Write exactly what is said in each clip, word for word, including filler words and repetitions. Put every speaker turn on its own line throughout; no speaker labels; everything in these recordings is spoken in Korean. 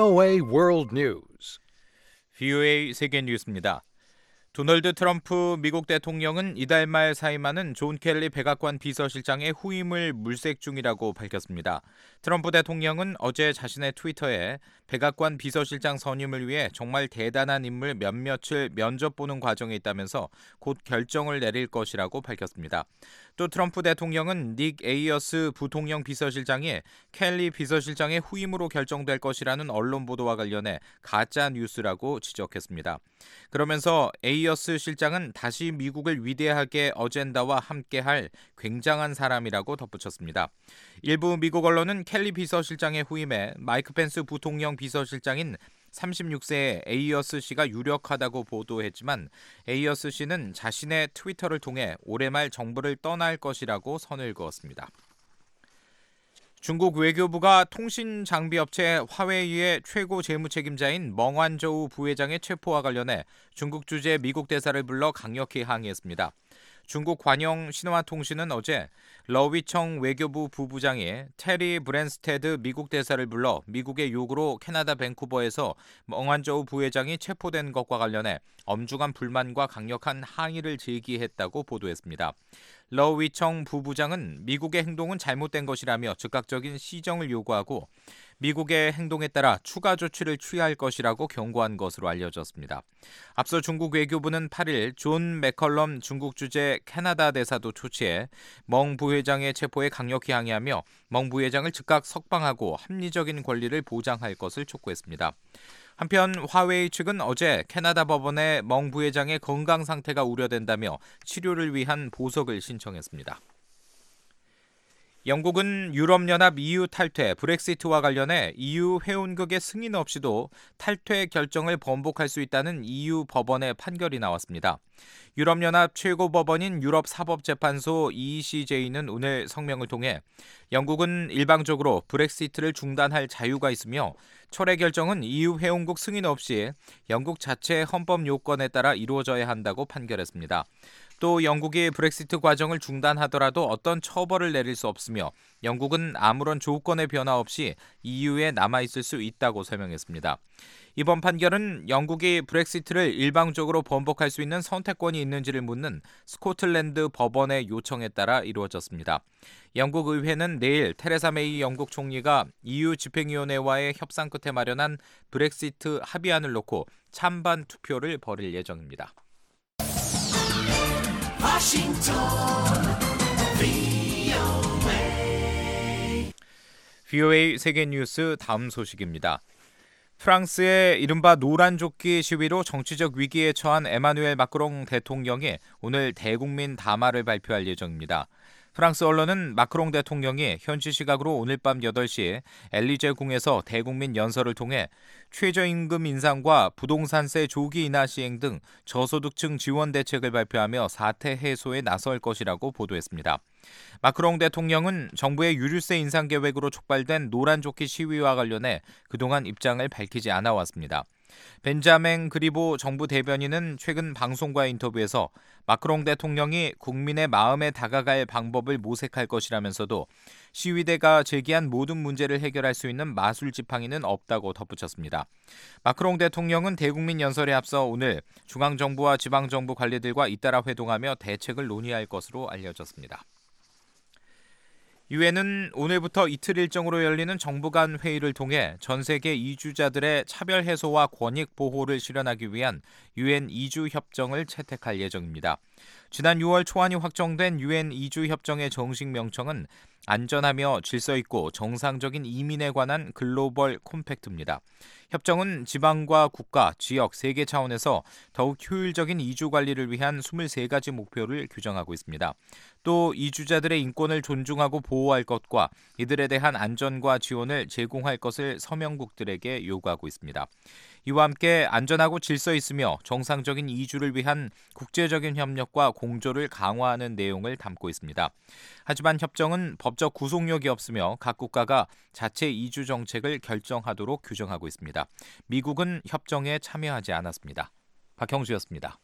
브이오에이 World News.
브이오에이 세계 뉴스입니다. 도널드 트럼프 미국 대통령은 이달 말 사임하는 존 켈리 백악관 비서실장의 후임을 물색 중이라고 밝혔습니다. 트럼프 대통령은 어제 자신의 트위터에 백악관 비서실장 선임을 위해 정말 대단한 인물 몇몇을 면접 보는 과정에 있다면서 곧 결정을 내릴 것이라고 밝혔습니다. 또 트럼프 대통령은 닉 에이어스 부통령 비서실장이 켈리 비서실장의 후임으로 결정될 것이라는 언론 보도와 관련해 가짜 뉴스라고 지적했습니다. 그러면서 에이어스 실장은 다시 미국을 위대하게 어젠다와 함께할 굉장한 사람이라고 덧붙였습니다. 일부 미국 언론은 켈리 비서실장의 후임에 마이크 펜스 부통령 비서실장인 삼십육 세의 에이어스 씨가 유력하다고 보도했지만 에이어스 씨는 자신의 트위터를 통해 올해 말 정부를 떠날 것이라고 선을 그었습니다. 중국 외교부가 통신장비업체 화웨이의 최고 재무책임자인 멍완저우 부회장의 체포와 관련해 중국 주재 미국 대사를 불러 강력히 항의했습니다. 중국 관영 신화통신은 어제 러위청 외교부 부부장이 테리 브랜스테드 미국 대사를 불러 미국의 요구로 캐나다 밴쿠버에서 멍완저우 부회장이 체포된 것과 관련해 엄중한 불만과 강력한 항의를 제기했다고 보도했습니다. 러위청 부부장은 미국의 행동은 잘못된 것이라며 즉각적인 시정을 요구하고 미국의 행동에 따라 추가 조치를 취할 것이라고 경고한 것으로 알려졌습니다. 앞서 중국 외교부는 팔 일 존 맥컬럼 중국 주재 캐나다 대사도 초치해 멍 부회장의 체포에 강력히 항의하며 멍 부회장을 즉각 석방하고 합리적인 권리를 보장할 것을 촉구했습니다. 한편 화웨이 측은 어제 캐나다 법원에 멍 부회장의 건강 상태가 우려된다며 치료를 위한 보석을 신청했습니다. 영국은 유럽연합 이유 탈퇴, 브렉시트와 관련해 이유 회원국의 승인 없이도 탈퇴 결정을 번복할 수 있다는 이유 법원의 판결이 나왔습니다. 유럽연합 최고법원인 유럽사법재판소 이이씨제이는 오늘 성명을 통해 영국은 일방적으로 브렉시트를 중단할 자유가 있으며 철회 결정은 이유 회원국 승인 없이 영국 자체 헌법 요건에 따라 이루어져야 한다고 판결했습니다. 또 영국이 브렉시트 과정을 중단하더라도 어떤 처벌을 내릴 수 없으며 영국은 아무런 조건의 변화 없이 이유에 남아있을 수 있다고 설명했습니다. 이번 판결은 영국이 브렉시트를 일방적으로 번복할 수 있는 선택권이 있는지를 묻는 스코틀랜드 법원의 요청에 따라 이루어졌습니다. 영국 의회는 내일 테레사 메이 영국 총리가 이유 집행위원회와의 협상 끝에 마련한 브렉시트 합의안을 놓고 찬반 투표를 벌일 예정입니다.
워싱턴 브이오에이
브이오에이 세계 뉴스 다음 소식입니다. 프랑스의 이른바 노란조끼 시위로 정치적 위기에 처한 에마누엘 마크롱 대통령이 오늘 대국민 담화를 발표할 예정입니다. 프랑스 언론은 마크롱 대통령이 현지 시각으로 오늘 밤 여덟 시 엘리제 궁에서 대국민 연설을 통해 최저임금 인상과 부동산세 조기 인하 시행 등 저소득층 지원 대책을 발표하며 사태 해소에 나설 것이라고 보도했습니다. 마크롱 대통령은 정부의 유류세 인상 계획으로 촉발된 노란조끼 시위와 관련해 그동안 입장을 밝히지 않아 왔습니다. 벤자맹 그리보 정부 대변인은 최근 방송과의 인터뷰에서 마크롱 대통령이 국민의 마음에 다가갈 방법을 모색할 것이라면서도 시위대가 제기한 모든 문제를 해결할 수 있는 마술 지팡이는 없다고 덧붙였습니다. 마크롱 대통령은 대국민 연설에 앞서 오늘 중앙정부와 지방정부 관리들과 잇따라 회동하며 대책을 논의할 것으로 알려졌습니다. 유엔은 오늘부터 이틀 일정으로 열리는 정부 간 회의를 통해 전 세계 이주자들의 차별 해소와 권익 보호를 실현하기 위한 유엔 이주 협정을 채택할 예정입니다. 지난 유월 초안이 확정된 유엔 이주 협정의 정식 명칭은 안전하며 질서 있고 정상적인 이민에 관한 글로벌 콤팩트입니다. 협정은 지방과 국가, 지역, 세계 차원에서 더욱 효율적인 이주 관리를 위한 이십삼 가지 목표를 규정하고 있습니다. 또 이주자들의 인권을 존중하고 보호할 것과 이들에 대한 안전과 지원을 제공할 것을 서명국들에게 요구하고 있습니다. 이와 함께 안전하고 질서 있으며 정상적인 이주를 위한 국제적인 협력과 공조를 강화하는 내용을 담고 있습니다. 하지만 협정은 법적 구속력이 없으며 각 국가가 자체 이주 정책을 결정하도록 규정하고 있습니다. 미국은 협정에 참여하지 않았습니다. 박형주였습니다.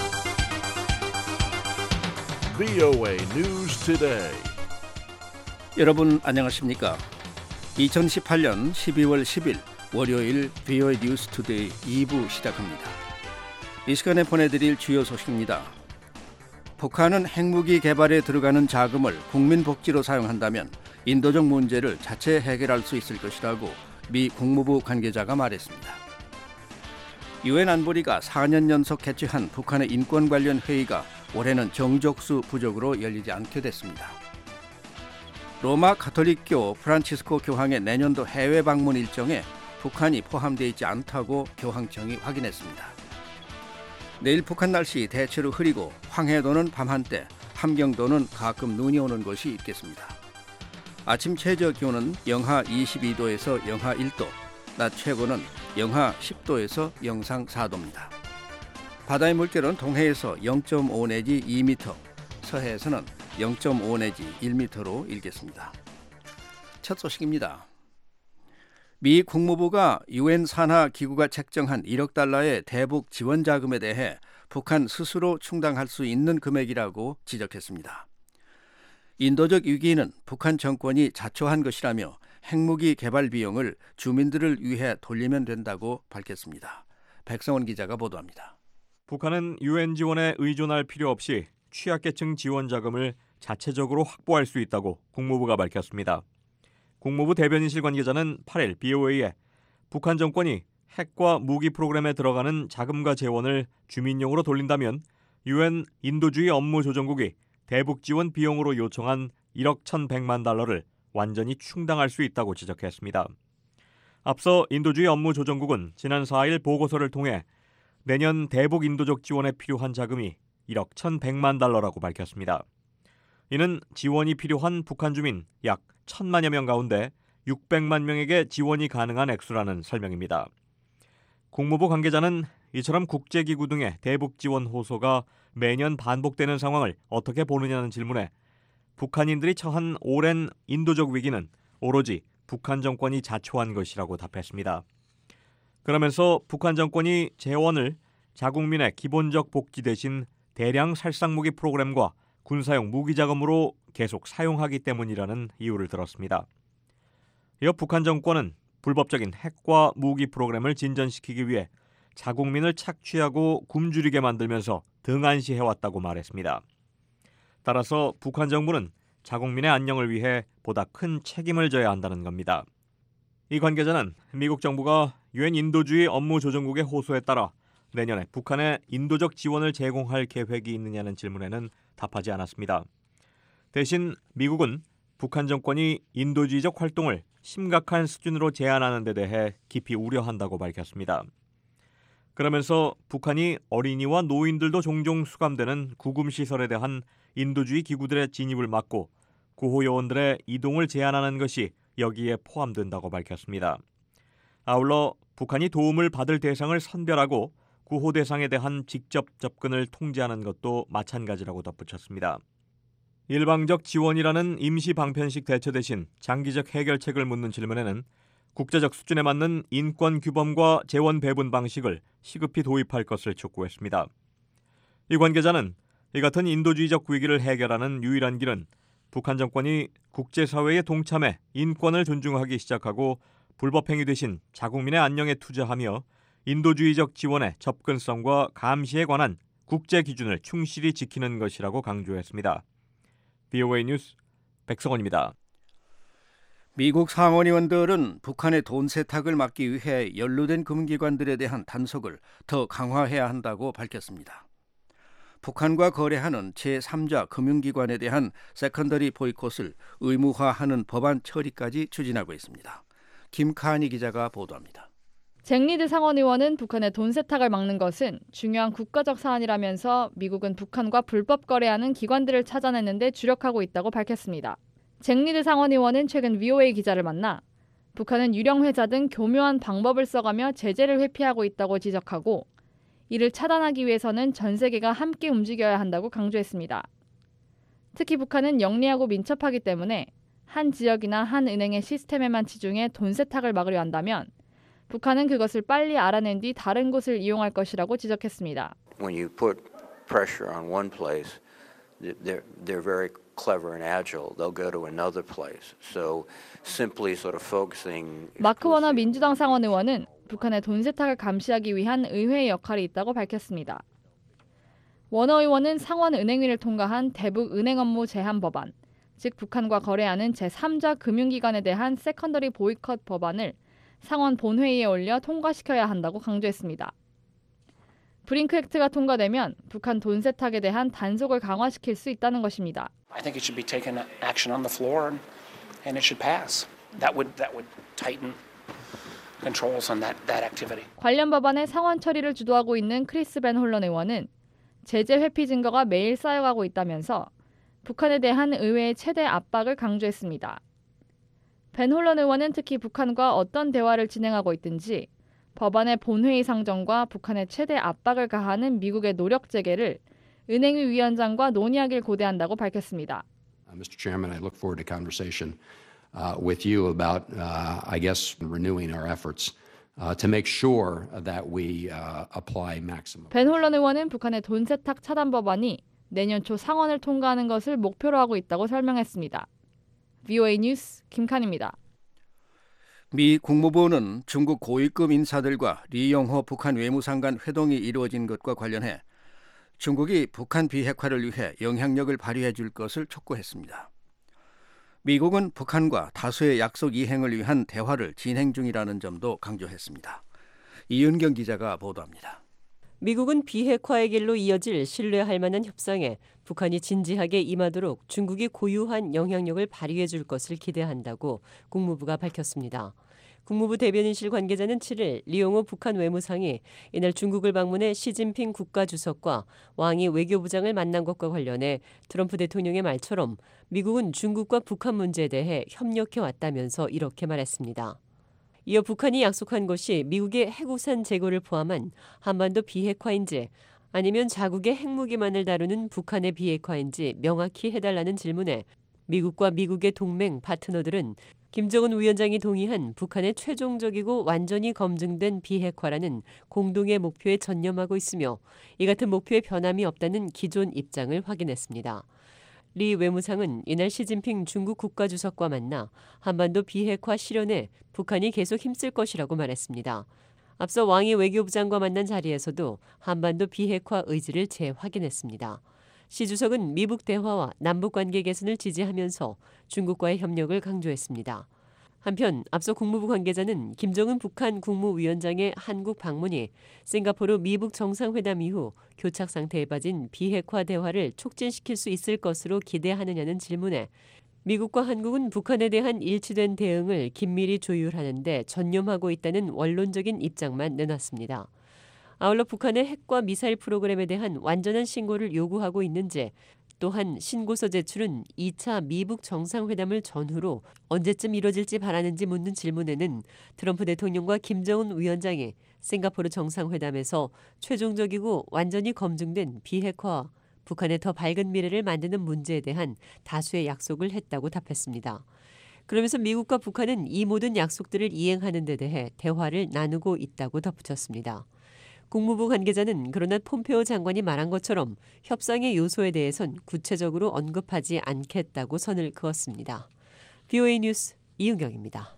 브이오에이 News Today.
여러분 안녕하십니까? 이천십팔년 십이월 십일 월요일 비오에이 뉴스 투데이 이 부 시작합니다. 이 시간에 보내드릴 주요 소식입니다. 북한은 핵무기 개발에 들어가는 자금을 국민복지로 사용한다면 인도적 문제를 자체 해결할 수 있을 것이라고 미 국무부 관계자가 말했습니다. 유엔 안보리가 사 년 연속 개최한 북한의 인권 관련 회의가 올해는 정족수 부족으로 열리지 않게 됐습니다. 로마 가톨릭교 프란치스코 교황의 내년도 해외 방문 일정에 북한이 포함되어 있지 않다고 교황청이 확인했습니다. 내일 북한 날씨 대체로 흐리고 황해도는 밤한때, 함경도는 가끔 눈이 오는 곳이 있겠습니다. 아침 최저 기온은 영하 이십이 도에서 영하 일 도, 낮 최고는 영하 십 도에서 영상 사 도입니다. 바다의 물결은 동해에서 영 점 오 내지 이 미터, 서해에서는 영 점 오 내지 일 미터로 일겠습니다. 첫 소식입니다. 미 국무부가 유엔 산하 기구가 책정한 일억 달러의 대북 지원 자금에 대해 북한 스스로 충당할 수 있는 금액이라고 지적했습니다. 인도적 위기는 북한 정권이 자초한 것이라며 핵무기 개발 비용을 주민들을 위해 돌리면 된다고 밝혔습니다. 백성원 기자가 보도합니다.
북한은 유엔 지원에 의존할 필요 없이 취약계층 지원 자금을 자체적으로 확보할 수 있다고 국무부가 밝혔습니다. 국무부 대변인실 관계자는 팔일 비오에이에 북한 정권이 핵과 무기 프로그램에 들어가는 자금과 재원을 주민용으로 돌린다면 유엔 인도주의 업무조정국이 대북 지원 비용으로 요청한 일억 천백만 달러를 완전히 충당할 수 있다고 지적했습니다. 앞서 인도주의 업무조정국은 지난 사일 보고서를 통해 내년 대북 인도적 지원에 필요한 자금이 일억 천백만 달러라고 밝혔습니다. 이는 지원이 필요한 북한 주민 약 천만여 명 가운데 육백만 명에게 지원이 가능한 액수라는 설명입니다. 국무부 관계자는 이처럼 국제기구 등의 대북 지원 호소가 매년 반복되는 상황을 어떻게 보느냐는 질문에 북한인들이 처한 오랜 인도적 위기는 오로지 북한 정권이 자초한 것이라고 답했습니다. 그러면서 북한 정권이 재원을 자국민의 기본적 복지 대신 대량 살상무기 프로그램과 군사용 무기자금으로 계속 사용하기 때문이라는 이유를 들었습니다. 이어 북한 정권은 불법적인 핵과 무기 프로그램을 진전시키기 위해 자국민을 착취하고 굶주리게 만들면서 등한시해왔다고 말했습니다. 따라서 북한 정부는 자국민의 안녕을 위해 보다 큰 책임을 져야 한다는 겁니다. 이 관계자는 미국 정부가 유엔 인도주의 업무조정국의 호소에 따라 내년에 북한에 인도적 지원을 제공할 계획이 있느냐는 질문에는 답하지 않았습니다. 대신 미국은 북한 정권이 인도주의적 활동을 심각한 수준으로 제한하는 데 대해 깊이 우려한다고 밝혔습니다. 그러면서 북한이 어린이와 노인들도 종종 수감되는 구금시설에 대한 인도주의 기구들의 진입을 막고 구호 요원들의 이동을 제한하는 것이 여기에 포함된다고 밝혔습니다. 아울러 북한이 도움을 받을 대상을 선별하고 구호 대상에 대한 직접 접근을 통제하는 것도 마찬가지라고 덧붙였습니다. 일방적 지원이라는 임시 방편식 대처 대신 장기적 해결책을 묻는 질문에는 국제적 수준에 맞는 인권 규범과 재원 배분 방식을 시급히 도입할 것을 촉구했습니다. 이 관계자는 이 같은 인도주의적 위기를 해결하는 유일한 길은 북한 정권이 국제사회에 동참해 인권을 존중하기 시작하고 불법행위 대신 자국민의 안녕에 투자하며 인도주의적 지원의 접근성과 감시에 관한 국제 기준을 충실히 지키는 것이라고 강조했습니다. 비오에이 뉴스 백성원입니다.
미국 상원의원들은 북한의 돈 세탁을 막기 위해 연루된 금기관들에 대한 단속을 더 강화해야 한다고 밝혔습니다. 북한과 거래하는 제삼자 금융기관에 대한 세컨더리 보이콧을 의무화하는 법안 처리까지 추진하고 있습니다. 김카니 기자가 보도합니다.
잭 리드 상원의원은 북한의 돈 세탁을 막는 것은 중요한 국가적 사안이라면서 미국은 북한과 불법 거래하는 기관들을 찾아내는 데 주력하고 있다고 밝혔습니다. 잭 리드 상원의원은 최근 비오에이 기자를 만나 북한은 유령회자 등 교묘한 방법을 써가며 제재를 회피하고 있다고 지적하고 이를 차단하기 위해서는 전 세계가 함께 움직여야 한다고 강조했습니다. 특히 북한은 영리하고 민첩하기 때문에 한 지역이나 한 은행의 시스템에만 치중해 돈 세탁을 막으려 한다면 북한은 그것을 빨리 알아낸 뒤 다른 곳을 이용할 것이라고 지적했습니다.
When you put pressure on one place, they're they're very clever and agile, they'll go to another place. So simply sort of focusing.
마크 워너 민주당 상원 의원은 북한의 돈 세탁을 감시하기 위한 의회의 역할이 있다고 밝혔습니다. 워너 의원은 상원 은행위를 통과한 대북 은행 업무 제한 법안, 즉 북한과 거래하는 제삼자 금융기관에 대한 세컨더리 보이콧 법안을 상원 본회의에 올려 통과시켜야 한다고 강조했습니다. 브링크 액트가 통과되면 북한 돈 세탁에 대한 단속을 강화시킬 수 있다는 것입니다.
I think it should be taken action on the floor and, and it should pass. That would that would tighten controls on that that activity.
관련 법안의 상원 처리를 주도하고 있는 크리스 벤 홀런 의원은 제재 회피 증거가 매일 쌓여가고 있다면서 북한에 대한 의회의 최대 압박을 강조했습니다. 벤 홀런 의원은 특히 북한과 어떤 대화를 진행하고 있든지 법안의 본회의 상정과 북한의 최대 압박을 가하는 미국의 노력 재개를 은행위 위원장과 논의하길 고대한다고 밝혔습니다.
Uh, Mister Chairman, I look forward to conversation uh, with you about, uh, I guess, renewing our efforts uh, to make sure that we uh, apply maximum.
벤 홀런 의원은 북한의 돈 세탁 차단 법안이 내년 초 상원을 통과하는 것을 목표로 하고 있다고 설명했습니다. 브이오에이 뉴스 김칸입니다.
미 국무부는 중국 고위급 인사들과 리영호 북한 외무상관 회동이 이루어진 것과 관련해 중국이 북한 비핵화를 위해 영향력을 발휘해 줄 것을 촉구했습니다. 미국은 북한과 다수의 약속 이행을 위한 대화를 진행 중이라는 점도 강조했습니다. 이은경 기자가 보도합니다.
미국은 비핵화의 길로 이어질 신뢰할 만한 협상에 북한이 진지하게 임하도록 중국이 고유한 영향력을 발휘해 줄 것을 기대한다고 국무부가 밝혔습니다. 국무부 대변인실 관계자는 칠일 리용호 북한 외무상이 이날 중국을 방문해 시진핑 국가주석과 왕이 외교부장을 만난 것과 관련해 트럼프 대통령의 말처럼 미국은 중국과 북한 문제에 대해 협력해 왔다면서 이렇게 말했습니다. 이어 북한이 약속한 것이 미국의 핵우산 제거를 포함한 한반도 비핵화인지 아니면 자국의 핵무기만을 다루는 북한의 비핵화인지 명확히 해달라는 질문에 미국과 미국의 동맹 파트너들은 김정은 위원장이 동의한 북한의 최종적이고 완전히 검증된 비핵화라는 공동의 목표에 전념하고 있으며 이 같은 목표에 변함이 없다는 기존 입장을 확인했습니다. 리 외무상은 이날 시진핑 중국 국가주석과 만나 한반도 비핵화 실현에 북한이 계속 힘쓸 것이라고 말했습니다. 앞서 왕이 외교부장과 만난 자리에서도 한반도 비핵화 의지를 재확인했습니다. 시 주석은 미북 대화와 남북관계 개선을 지지하면서 중국과의 협력을 강조했습니다. 한편 앞서 국무부 관계자는 김정은 북한 국무위원장의 한국 방문이 싱가포르 미북 정상회담 이후 교착 상태에 빠진 비핵화 대화를 촉진시킬 수 있을 것으로 기대하느냐는 질문에 미국과 한국은 북한에 대한 일치된 대응을 긴밀히 조율하는 데 전념하고 있다는 원론적인 입장만 내놨습니다. 아울러 북한의 핵과 미사일 프로그램에 대한 완전한 신고를 요구하고 있는지 또한 신고서 제출은 이 차 미북 정상회담을 전후로 언제쯤 이뤄질지 바라는지 묻는 질문에는 트럼프 대통령과 김정은 위원장이 싱가포르 정상회담에서 최종적이고 완전히 검증된 비핵화와 북한의 더 밝은 미래를 만드는 문제에 대한 다수의 약속을 했다고 답했습니다. 그러면서 미국과 북한은 이 모든 약속들을 이행하는 데 대해 대화를 나누고 있다고 덧붙였습니다. 국무부 관계자는 그러나 폼페오 장관이 말한 것처럼 협상의 요소에 대해선 구체적으로 언급하지 않겠다고 선을 그었습니다. 브이오에이 뉴스 이은경입니다.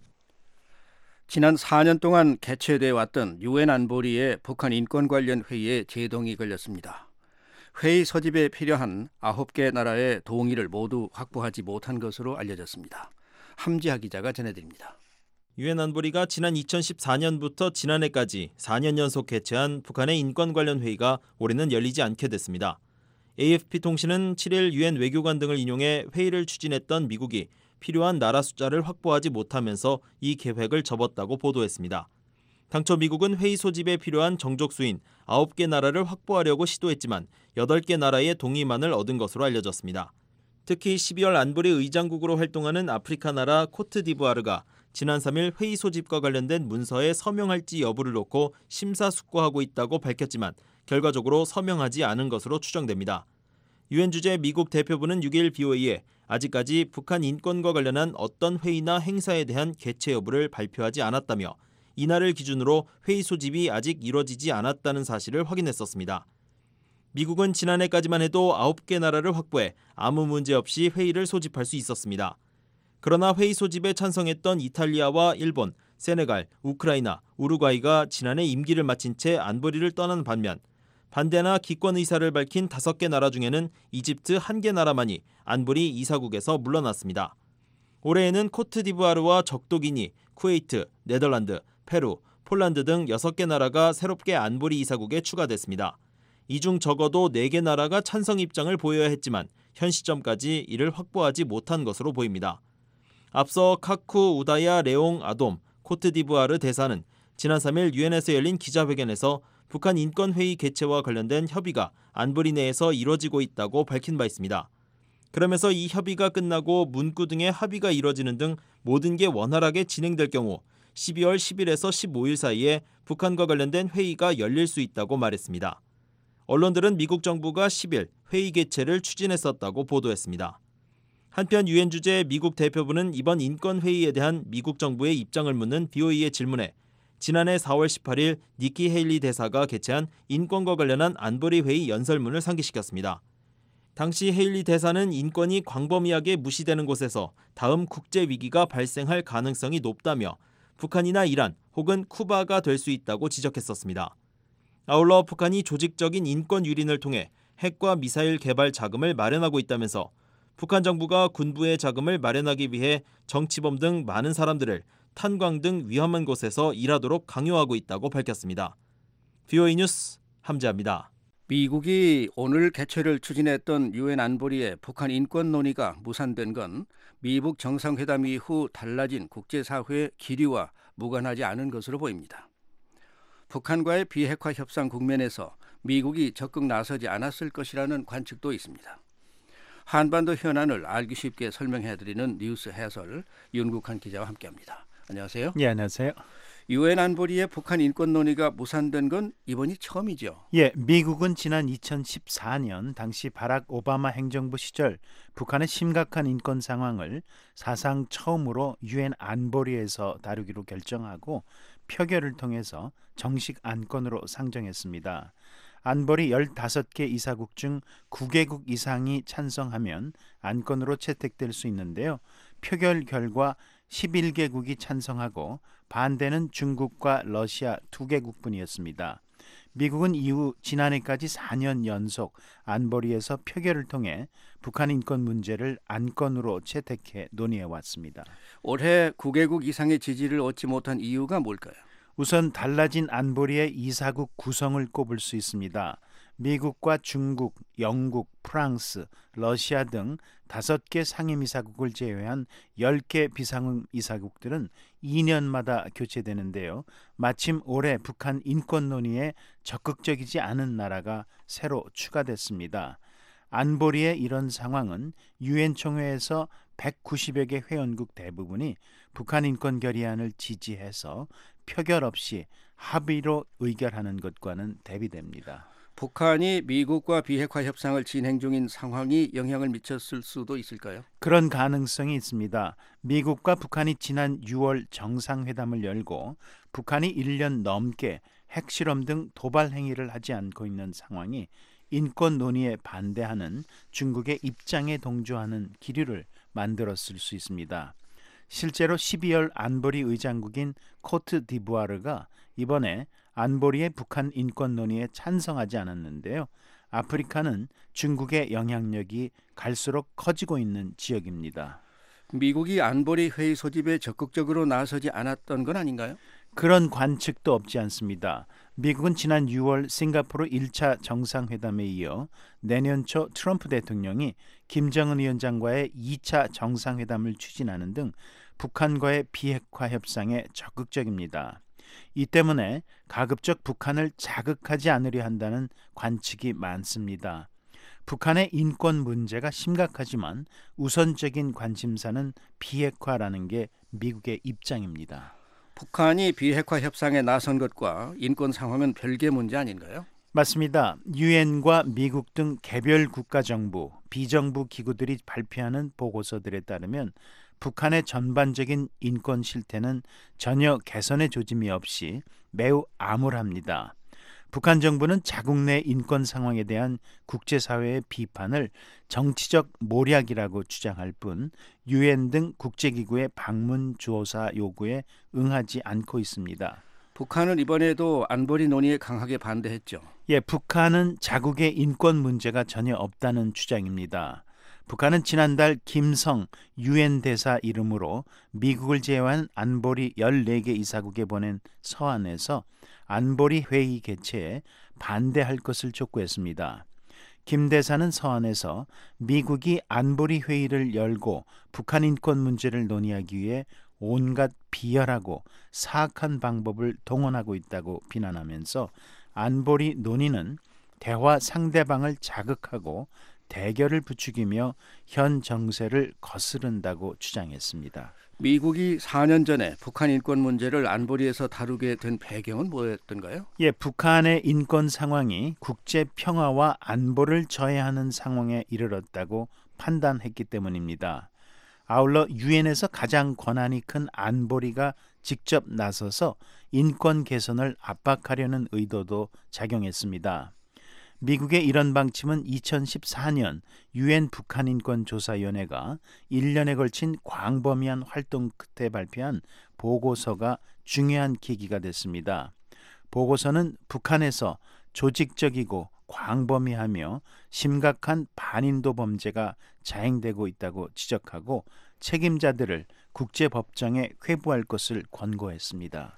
지난 사 년 동안 개최돼 왔던 유엔 안보리의 북한 인권 관련 회의에 제동이 걸렸습니다. 회의 서집에 필요한 아홉 개 나라의 동의를 모두 확보하지 못한 것으로 알려졌습니다. 함지하 기자가 전해드립니다.
유엔 안보리가 지난 이천십사 년부터 지난해까지 사 년 연속 개최한 북한의 인권 관련 회의가 올해는 열리지 않게 됐습니다. 에이에프피 통신은 칠일 유엔 외교관 등을 인용해 회의를 추진했던 미국이 필요한 나라 숫자를 확보하지 못하면서 이 계획을 접었다고 보도했습니다. 당초 미국은 회의 소집에 필요한 정족수인 아홉 개 나라를 확보하려고 시도했지만 여덟 개 나라의 동의만을 얻은 것으로 알려졌습니다. 특히 십이월 안보리 의장국으로 활동하는 아프리카 나라 코트디부아르가 지난 삼일 회의 소집과 관련된 문서에 서명할지 여부를 놓고 심사숙고하고 있다고 밝혔지만 결과적으로 서명하지 않은 것으로 추정됩니다. 유엔 주재 미국 대표부는 육일 브이오에이에 아직까지 북한 인권과 관련한 어떤 회의나 행사에 대한 개최 여부를 발표하지 않았다며 이날을 기준으로 회의 소집이 아직 이뤄지지 않았다는 사실을 확인했었습니다. 미국은 지난해까지만 해도 아홉 개 나라를 확보해 아무 문제 없이 회의를 소집할 수 있었습니다. 그러나 회의 소집에 찬성했던 이탈리아와 일본, 세네갈, 우크라이나, 우루과이가 지난해 임기를 마친 채 안보리를 떠난 반면 반대나 기권 의사를 밝힌 다섯 개 나라 중에는 이집트 한 개 나라만이 안보리 이사국에서 물러났습니다. 올해에는 코트디부아르와 적도기니, 쿠웨이트, 네덜란드, 페루, 폴란드 등 여섯 개 나라가 새롭게 안보리 이사국에 추가됐습니다. 이 중 적어도 네 개 나라가 찬성 입장을 보여야 했지만 현 시점까지 이를 확보하지 못한 것으로 보입니다. 앞서 카쿠 우다야 레옹 아돔 코트디부아르 대사는 지난 삼 일 유엔에서 열린 기자회견에서 북한 인권회의 개최와 관련된 협의가 안보리 내에서 이뤄지고 있다고 밝힌 바 있습니다. 그러면서 이 협의가 끝나고 문구 등의 합의가 이뤄지는 등 모든 게 원활하게 진행될 경우 십이월 십일에서 십오일 사이에 북한과 관련된 회의가 열릴 수 있다고 말했습니다. 언론들은 미국 정부가 십 일 회의 개최를 추진했었다고 보도했습니다. 한편 유엔 주재 미국 대표부는 이번 인권회의에 대한 미국 정부의 입장을 묻는 비오이의 질문에 지난해 사월 십팔일 니키 헤일리 대사가 개최한 인권과 관련한 안보리 회의 연설문을 상기시켰습니다. 당시 헤일리 대사는 인권이 광범위하게 무시되는 곳에서 다음 국제 위기가 발생할 가능성이 높다며 북한이나 이란 혹은 쿠바가 될 수 있다고 지적했었습니다. 아울러 북한이 조직적인 인권 유린을 통해 핵과 미사일 개발 자금을 마련하고 있다면서 북한 정부가 군부의 자금을 마련하기 위해 정치범 등 많은 사람들을 탄광 등 위험한 곳에서 일하도록 강요하고 있다고 밝혔습니다. 비오이 뉴스 함재합니다.
미국이 오늘 개최를 추진했던 유엔 안보리의 북한 인권 논의가 무산된 건 미북 정상회담 이후 달라진 국제사회의 기류와 무관하지 않은 것으로 보입니다. 북한과의 비핵화 협상 국면에서 미국이 적극 나서지 않았을 것이라는 관측도 있습니다. 한반도 현안을 알기 쉽게 설명해드리는 뉴스 해설 윤국한 기자와 함께합니다. 안녕하세요.
예, 안녕하세요.
유엔 안보리의 북한 인권 논의가 무산된 건 이번이 처음이죠.
예, 미국은 지난 이천십사년 당시 바락 오바마 행정부 시절 북한의 심각한 인권 상황을 사상 처음으로 유엔 안보리에서 다루기로 결정하고 표결을 통해서 정식 안건으로 상정했습니다. 안보리 열다섯 개 이사국 중 구 개국 이상이 찬성하면 안건으로 채택될 수 있는데요. 표결 결과 십일 개국이 찬성하고 반대는 중국과 러시아 두 개국뿐이었습니다. 미국은 이후 지난해까지 사 년 연속 안보리에서 표결을 통해 북한 인권 문제를 안건으로 채택해 논의해왔습니다.
올해 구 개국 이상의 지지를 얻지 못한 이유가 뭘까요?
우선 달라진 안보리의 이사국 구성을 꼽을 수 있습니다. 미국과 중국, 영국, 프랑스, 러시아 등 다섯 개 상임이사국을 제외한 열 개 비상임이사국들은 이 년마다 교체되는데요. 마침 올해 북한 인권 논의에 적극적이지 않은 나라가 새로 추가됐습니다. 안보리의 이런 상황은 유엔 총회에서 백구십여 개 회원국 대부분이 북한 인권 결의안을 지지해서 표결 없이 합의로 의결하는 것과는 대비됩니다.
북한이 미국과 비핵화 협상을 진행 중인 상황이 영향을 미쳤을 수도 있을까요?
그런 가능성이 있습니다. 미국과 북한이 지난 유월 정상회담을 열고 북한이 일 년 넘게 핵실험 등 도발 행위를 하지 않고 있는 상황이 인권 논의에 반대하는 중국의 입장에 동조하는 기류를 만들었을 수 있습니다. 실제로 십이월 안보리 의장국인 코트디부아르가 이번에 안보리의 북한 인권 논의에 찬성하지 않았는데요. 아프리카는 중국의 영향력이 갈수록 커지고 있는 지역입니다.
미국이 안보리 회의 소집에 적극적으로 나서지 않았던 건 아닌가요?
그런 관측도 없지 않습니다. 미국은 지난 유월 싱가포르 일 차 정상회담에 이어 내년 초 트럼프 대통령이 김정은 위원장과의 이 차 정상회담을 추진하는 등 북한과의 비핵화 협상에 적극적입니다. 이 때문에 가급적 북한을 자극하지 않으려 한다는 관측이 많습니다. 북한의 인권 문제가 심각하지만 우선적인 관심사는 비핵화라는 게 미국의 입장입니다.
북한이 비핵화 협상에 나선 것과 인권 상황은 별개 문제 아닌가요?
맞습니다. 유엔과 미국 등 개별 국가 정부, 비정부 기구들이 발표하는 보고서들에 따르면 북한의 전반적인 인권 실태는 전혀 개선의 조짐이 없이 매우 암울합니다. 북한 정부는 자국 내 인권 상황에 대한 국제사회의 비판을 정치적 모략이라고 주장할 뿐 유엔 등 국제기구의 방문 조사 요구에 응하지 않고 있습니다.
북한은 이번에도 안보리 논의에 강하게 반대했죠.
예, 북한은 자국의 인권 문제가 전혀 없다는 주장입니다. 북한은 지난달 김성 유엔 대사 이름으로 미국을 제외한 안보리 열네 개 이사국에 보낸 서한에서 안보리 회의 개최에 반대할 것을 촉구했습니다. 김 대사는 서한에서 미국이 안보리 회의를 열고 북한 인권 문제를 논의하기 위해 온갖 비열하고 사악한 방법을 동원하고 있다고 비난하면서 안보리 논의는 대화 상대방을 자극하고 대결을 부추기며 현 정세를 거스른다고 주장했습니다.
미국이 사 년 전에 북한 인권 문제를 안보리에서 다루게 된 배경은 뭐였던가요?
예, 북한의 인권 상황이 국제 평화와 안보를 저해하는 상황에 이르렀다고 판단했기 때문입니다. 아울러 유엔에서 가장 권한이 큰 안보리가 직접 나서서 인권 개선을 압박하려는 의도도 작용했습니다. 미국의 이런 방침은 이천십사 년 유엔 북한인권조사위원회가 일 년에 걸친 광범위한 활동 끝에 발표한 보고서가 중요한 계기가 됐습니다. 보고서는 북한에서 조직적이고 광범위하며 심각한 반인도 범죄가 자행되고 있다고 지적하고 책임자들을 국제법정에 회부할 것을 권고했습니다.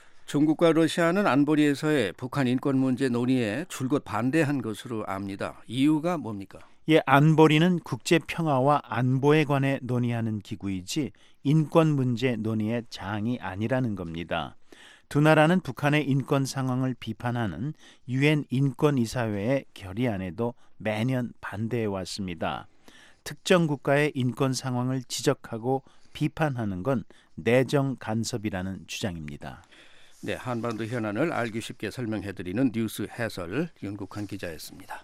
중국과 러시아는 안보리에서의 북한 인권 문제 논의에 줄곧 반대한 것으로 압니다. 이유가 뭡니까?
예, 안보리는 국제 평화와 안보에 관해 논의하는 기구이지 인권 문제 논의의 장이 아니라는 겁니다. 두 나라는 북한의 인권 상황을 비판하는 유엔 인권이사회의 결의안에도 매년 반대해 왔습니다. 특정 국가의 인권 상황을 지적하고 비판하는 건 내정 간섭이라는 주장입니다.
네, 한반도 현안을 알기 쉽게 설명해드리는 뉴스 해설 윤국환 기자였습니다.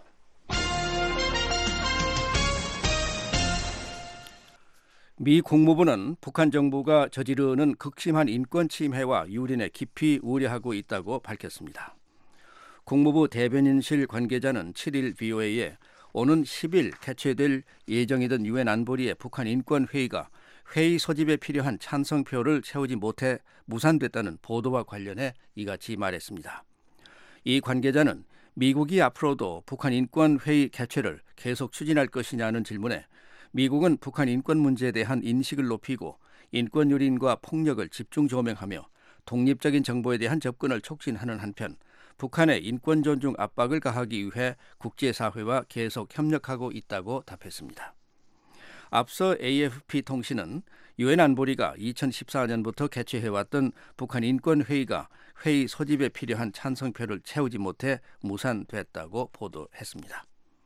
미 국무부는 북한 정부가 저지르는 극심한 인권 침해와 유린에 깊이 우려하고 있다고 밝혔습니다. 국무부 대변인실 관계자는 칠 일 브이오에이에 오는 십 일 개최될 예정이던 유엔 안보리의 북한 인권 회의가 회의 소집에 필요한 찬성표를 채우지 못해 무산됐다는 보도와 관련해 이같이 말했습니다. 이 관계자는 미국이 앞으로도 북한 인권 회의 개최를 계속 추진할 것이냐는 질문에 미국은 북한 인권 문제에 대한 인식을 높이고 인권 유린과 폭력을 집중 조명하며 독립적인 정보에 대한 접근을 촉진하는 한편 북한의 인권 존중 압박을 가하기 위해 국제사회와 계속 협력하고 있다고 답했습니다. 앞서 에이에프피 통신은 유엔 안보리가 이천십사 년부터 개최해왔던 북한 인권회의가 회의 소집에 필요한 찬성표를 채우지 못해 무산됐다고 보도했습니다.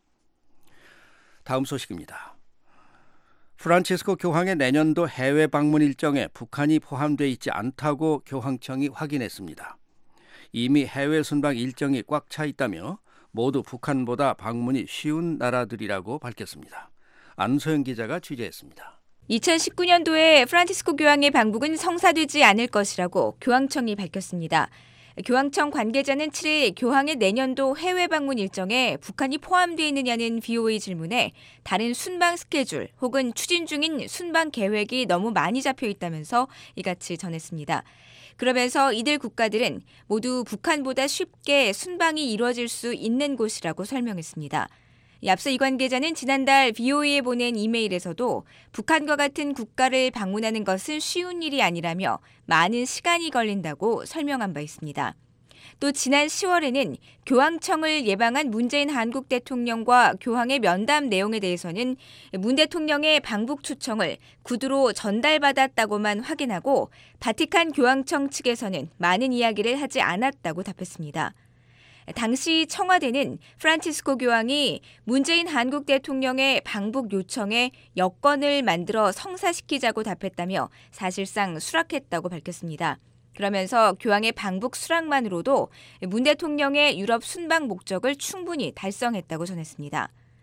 다음 소식입니다. 프란치스코 교황의 내년도 해외 방문 일정에 북한이 포함되어 있지 않다고 교황청이 확인했습니다. 이미 해외 순방 일정이 꽉 차 있다며 모두 북한보다 방문이 쉬운 나라들이라고 밝혔습니다. 안소영 기자가 취재했습니다.
이천십구 년도에 프란치스코 교황의 방북은 성사되지 않을 것이라고 교황청이 밝혔습니다. 교황청 관계자는 칠 일 교황의 내년도 해외 방문 일정에 북한이 포함되어 있느냐는 브이오에이 질문에 다른 순방 스케줄 혹은 추진 중인 순방 계획이 너무 많이 잡혀 있다면서 이같이 전했습니다. 그러면서 이들 국가들은 모두 북한보다 쉽게 순방이 이루어질 수 있는 곳이라고 설명했습니다. 앞서 이 관계자는 지난달 브이오에이에 보낸 이메일에서도 북한과 같은 국가를 방문하는 것은 쉬운 일이 아니라며 많은 시간이 걸린다고 설명한 바 있습니다. 또 지난 시월에는 교황청을 예방한 문재인 한국 대통령과 교황의 면담 내용에 대해서는 문 대통령의 방북 초청을 구두로 전달받았다고만 확인하고 바티칸 교황청 측에서는 많은 이야기를 하지 않았다고 답했습니다. 당시 청와대는 프란치스코 교황이 문재인 한국 대통령의 방북 요청에 여건을 만들어 성사시키자고 답했다며 사실상 수락했다고 밝혔습니다. 그러면서 교황의 방북 수락만으로도 문 대통령의 유럽 순방 목적을 충분히 달성했다고 전했습니다.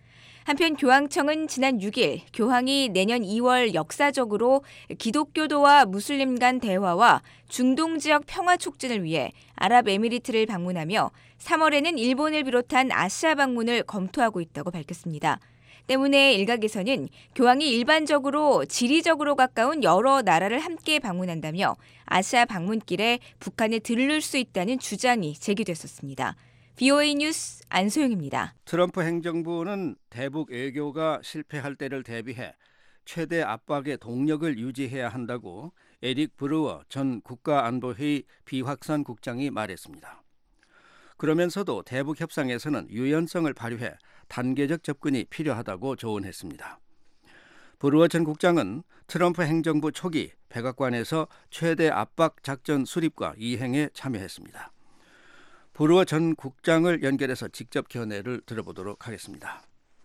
한편 교황청은 지난 육 일 교황이 내년 이월 역사적으로 기독교도와 무슬림 간 대화와 중동 지역 평화 촉진을 위해 아랍에미리트를 방문하며 삼월에는 일본을 비롯한 아시아 방문을 검토하고 있다고 밝혔습니다. 때문에 일각에서는 교황이 일반적으로 지리적으로 가까운 여러 나라를 함께 방문한다며 아시아 방문길에 북한에 들를 수 있다는 주장이 제기됐었습니다. 브이오에이 뉴스 안소영입니다.
트럼프 행정부는 대북 외교가 실패할 때를 대비해 최대 압박의 동력을 유지해야 한다고 에릭 브루어 전 국가안보회의 비확산 국장이 말했습니다. 그러면서도 대북 협상에서는 유연성을 발휘해 단계적 접근이 필요하다고 조언했습니다. 브루어 전 국장은 트럼프 행정부 초기 백악관에서 최대 압박 작전 수립과 이행에 참여했습니다. 브루어 전 국장을 연결해서 직접 견해를 들어보도록 하겠습니다.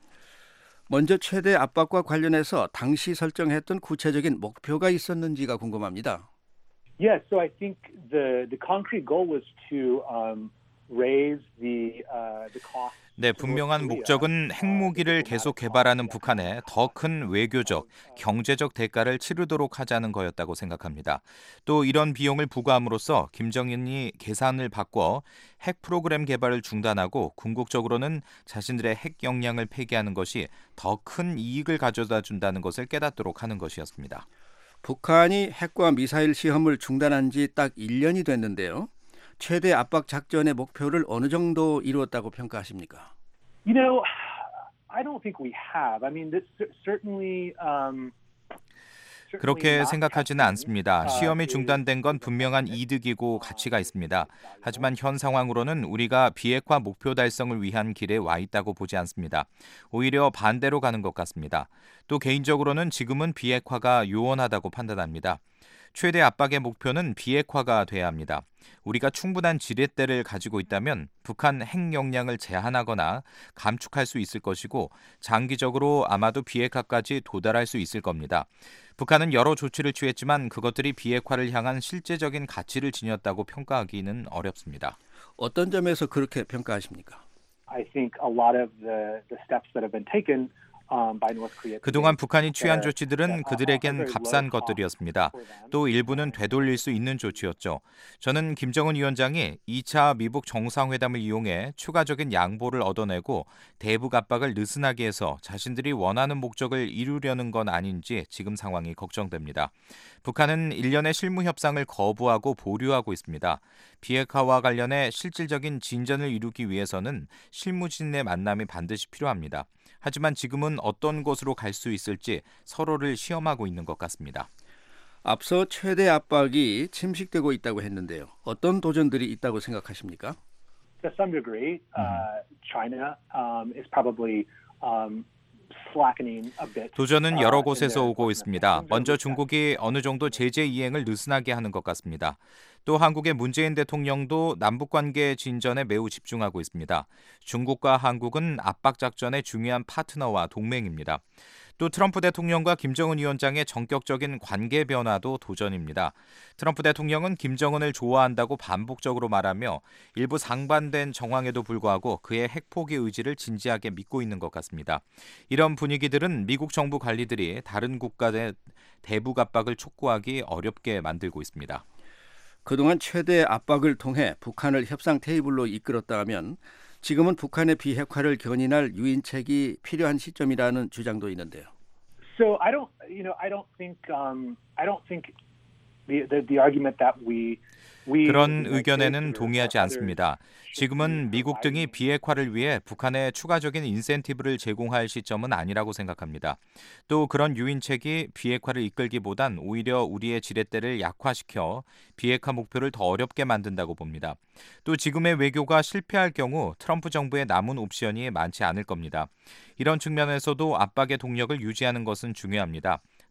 먼저 최대 압박과 관련해서 당시 설정했던 구체적인 목표가 있었는지가 궁금합니다.
Yes, so I think the the concrete goal was to um, raise the uh, the cost.
네, 분명한 목적은 핵무기를 계속 개발하는 북한에 더 큰 외교적, 경제적 대가를 치르도록 하자는 거였다고 생각합니다. 또 이런 비용을 부과함으로써 김정은이 계산을 바꿔 핵 프로그램 개발을 중단하고 궁극적으로는 자신들의 핵 역량을 폐기하는 것이 더 큰 이익을 가져다 준다는 것을 깨닫도록 하는 것이었습니다.
북한이 핵과 미사일 시험을 중단한 지 딱 일 년이 됐는데요. 최대 압박 작전의 목표를 어느 정도 이루었다고 평가하십니까?
You know, I don't think we have. I mean, this certainly um
그렇게 생각하지는 않습니다. 시험이 중단된 건 분명한 이득이고 가치가 있습니다. 하지만 현 상황으로는 우리가 비핵화 목표 달성을 위한 길에 와 있다고 보지 않습니다. 오히려 반대로 가는 것 같습니다. 또 개인적으로는 지금은 비핵화가 요원하다고 판단합니다. 최대 압박의 목표는 비핵화가 돼야 합니다. 우리가 충분한 지렛대를 가지고 있다면 북한 핵 역량을 제한하거나 감축할 수 있을 것이고 장기적으로 아마도 비핵화까지 도달할 수 있을 겁니다. 북한은 여러 조치를 취했지만 그것들이 비핵화를 향한 실제적인 가치를 지녔다고 평가하기는 어렵습니다.
어떤 점에서 그렇게 평가하십니까?
I think a lot of the the steps that have been taken
그동안 북한이 취한 조치들은 그들에겐 값싼 것들이었습니다. 또 일부는 되돌릴 수 있는 조치였죠. 저는 김정은 위원장이 이 차 미북 정상회담을 이용해 추가적인 양보를 얻어내고 대북 압박을 느슨하게 해서 자신들이 원하는 목적을 이루려는 건 아닌지 지금 상황이 걱정됩니다. 북한은 일련의 실무 협상을 거부하고 보류하고 있습니다. 비핵화와 관련해 실질적인 진전을 이루기 위해서는 실무진의 만남이 반드시 필요합니다. 하지만 지금은 어떤 곳으로 갈 수 있을지 서로를 시험하고 있는 것 같습니다.
앞서 최대 압박이 침식되고 있다고 했는데요. 어떤 도전들이 있다고 생각하십니까?
To some degree, uh, China um, is probably um, slackening a bit.
도전은 여러 곳에서 오고 있습니다. 먼저 중국이 어느 정도 제재 이행을 느슨하게 하는 것 같습니다. 또 한국의 문재인 대통령도 남북관계 진전에 매우 집중하고 있습니다. 중국과 한국은 압박작전의 중요한 파트너와 동맹입니다. 또 트럼프 대통령과 김정은 위원장의 전격적인 관계 변화도 도전입니다. 트럼프 대통령은 김정은을 좋아한다고 반복적으로 말하며 일부 상반된 정황에도 불구하고 그의 핵포기 의지를 진지하게 믿고 있는 것 같습니다. 이런 분위기들은 미국 정부 관리들이 다른 국가의 대북 압박을 촉구하기 어렵게 만들고 있습니다.
그동안 최대 압박을 통해 북한을 협상 테이블로 이끌었다 하면 지금은 북한의 비핵화를 견인할 유인책이 필요한 시점이라는 주장도 있는데요.
So I don't, you know, I don't think, um, I don't think the the, the argument that we
그런 의견에는 동의하지 않습니다. 지금은 미국 등이 비핵화를 위해 북한에 추가적인 인센티브를 제공할 시점은 아니라고 생각합니다. 또 그런 유인책이 비핵화를 이끌기보단 오히려 우리의 지렛대를 약화시켜 비핵화 목표를 더 어렵게 만든다고 봅니다. 또 지금의 외교가 실패할 경우 트럼프 정부의 남은 옵션이 많지 않을 겁니다. 이런 측면에서도 압박의 동력을 유지하는 것은 중요합니다.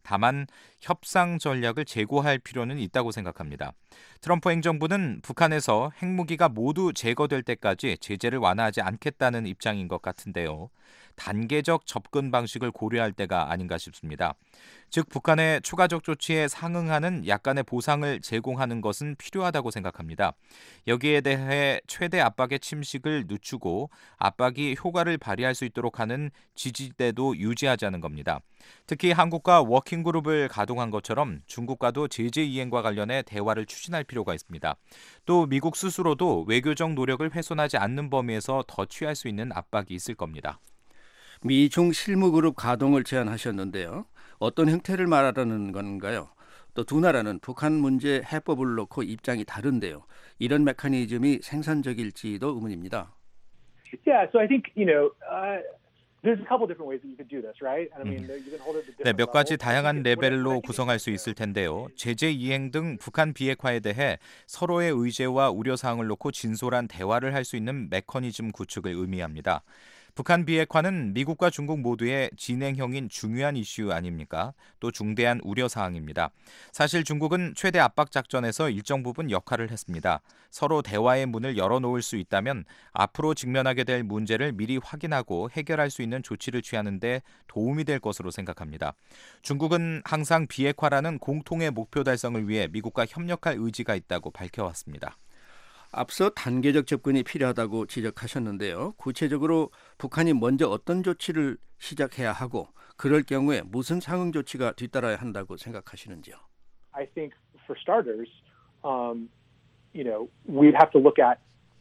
다만 협상 전략을 재고할 필요는 있다고 생각합니다. 트럼프 행정부는 북한에서 핵무기가 모두 제거될 때까지 제재를 완화하지 않겠다는 입장인 것 같은데요. 단계적 접근 방식을 고려할 때가 아닌가 싶습니다. 즉 북한의 추가적 조치에 상응하는 약간의 보상을 제공하는 것은 필요하다고 생각합니다. 여기에 대해 최대 압박의 침식을 늦추고 압박이 효과를 발휘할 수 있도록 하는 지지대도 유지하자는 겁니다. 특히 한국과 워킹그룹을 가동한 것처럼 중국과도 제재 이행과 관련해 대화를 추진할 필요가 있습니다. 또 미국 스스로도 외교적 노력을 훼손하지 않는 범위에서 더 취할 수 있는 압박이 있을 겁니다.
미중 실무그룹 가동을 제안하셨는데요. 어떤 형태를 말하라는 건가요? 또 두 나라는 북한 문제 해법을 놓고 입장이 다른데요. 이런 메커니즘이 생산적일지도 의문입니다.
Yeah, so I think, you know, uh, there's a couple different ways that you could do this, right? I mean, you can hold it at different
네, 몇 가지
levels.
다양한 레벨로 구성할 수 있을 텐데요. 제재 이행 등 북한 비핵화에 대해 서로의 의제와 우려사항을 놓고 진솔한 대화를 할 수 있는 메커니즘 구축을 의미합니다. 북한 비핵화는 미국과 중국 모두의 진행형인 중요한 이슈 아닙니까? 또 중대한 우려사항입니다. 사실 중국은 최대 압박 작전에서 일정 부분 역할을 했습니다. 서로 대화의 문을 열어놓을 수 있다면 앞으로 직면하게 될 문제를 미리 확인하고 해결할 수 있는 조치를 취하는 데 도움이 될 것으로 생각합니다. 중국은 항상 비핵화라는 공통의 목표 달성을 위해 미국과 협력할 의지가 있다고 밝혀왔습니다.
앞서 단계적 접근이 필요하다고 지적하셨는데요. 구체적으로 북한이 먼저 어떤 조치를 시작해야 하고 그럴 경우에 무슨 상응 조치가 뒤따라야 한다고 생각하시는지요?
I think for starters, um, you know, we'd have to look at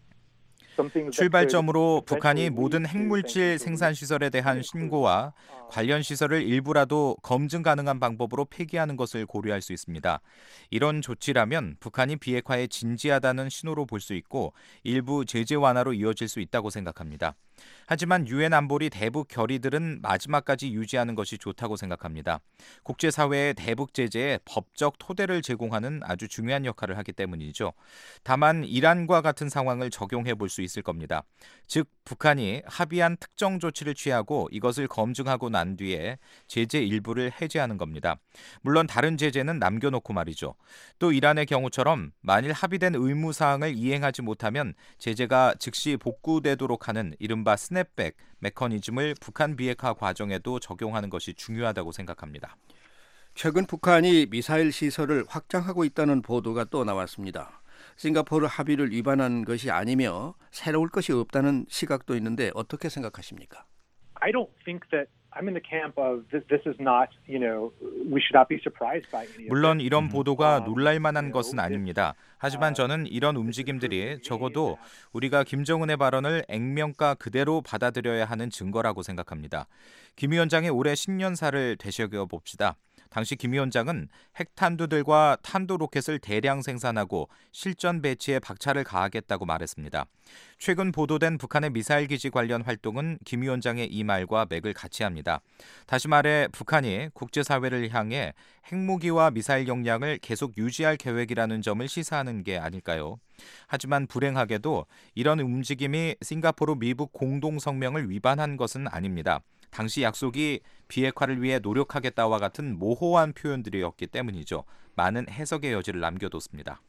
출발점으로 북한이 모든 핵물질 생산 시설에 대한 신고와 관련 시설을 일부라도 검증 가능한 방법으로 폐기하는 것을 고려할 수 있습니다. 이런 조치라면 북한이 비핵화에 진지하다는 신호로 볼 수 있고 일부 제재 완화로 이어질 수 있다고 생각합니다. 하지만 유엔 안보리 대북 결의들은 마지막까지 유지하는 것이 좋다고 생각합니다. 국제사회의 대북 제재에 법적 토대를 제공하는 아주 중요한 역할을 하기 때문이죠. 다만 이란과 같은 상황을 적용해 볼 수 있을 겁니다. 즉 북한이 합의한 특정 조치를 취하고 이것을 검증하고 난 뒤에 제재 일부를 해제하는 겁니다. 물론 다른 제재는 남겨놓고 말이죠. 또 이란의 경우처럼 만일 합의된 의무사항을 이행하지 못하면 제재가 즉시 복구되도록 하는 이른바 스냅백 메커니즘을 북한 비핵화 과정에도 적용하는 것이 중요하다고 생각합니다.
최근 북한이 미사일 시설을 확장하고 있다는 보도가 또 나왔습니다. 싱가포르 합의를 위반한 것이 아니며 새로울 것이 없다는 시각도 있는데 어떻게 생각하십니까?
I don't think that I'm in the camp of this, this is not, you know, we should not be surprised by any of
물론
this.
이런 보도가 놀랄 만한 것은 아닙니다. 하지만 저는 이런 움직임들이 적어도 우리가 김정은의 발언을 액면가 그대로 받아들여야 하는 증거라고 생각합니다. 김 위원장의 올해 신년사를 되새겨봅시다. 당시 김 위원장은 핵탄두들과 탄도 로켓을 대량 생산하고 실전 배치에 박차를 가하겠다고 말했습니다. 최근 보도된 북한의 미사일 기지 관련 활동은 김 위원장의 이 말과 맥을 같이 합니다. 다시 말해 북한이 국제사회를 향해 핵무기와 미사일 역량을 계속 유지할 계획이라는 점을 시사하는 게 아닐까요? 하지만 불행하게도 이런 움직임이 싱가포르 미북 공동성명을 위반한 것은 아닙니다. 당시 약속이 비핵화를 위해 노력하겠다와 같은 모호한 표현들이었기 때문이죠. 많은 해석의 여지를 남겨뒀습니다.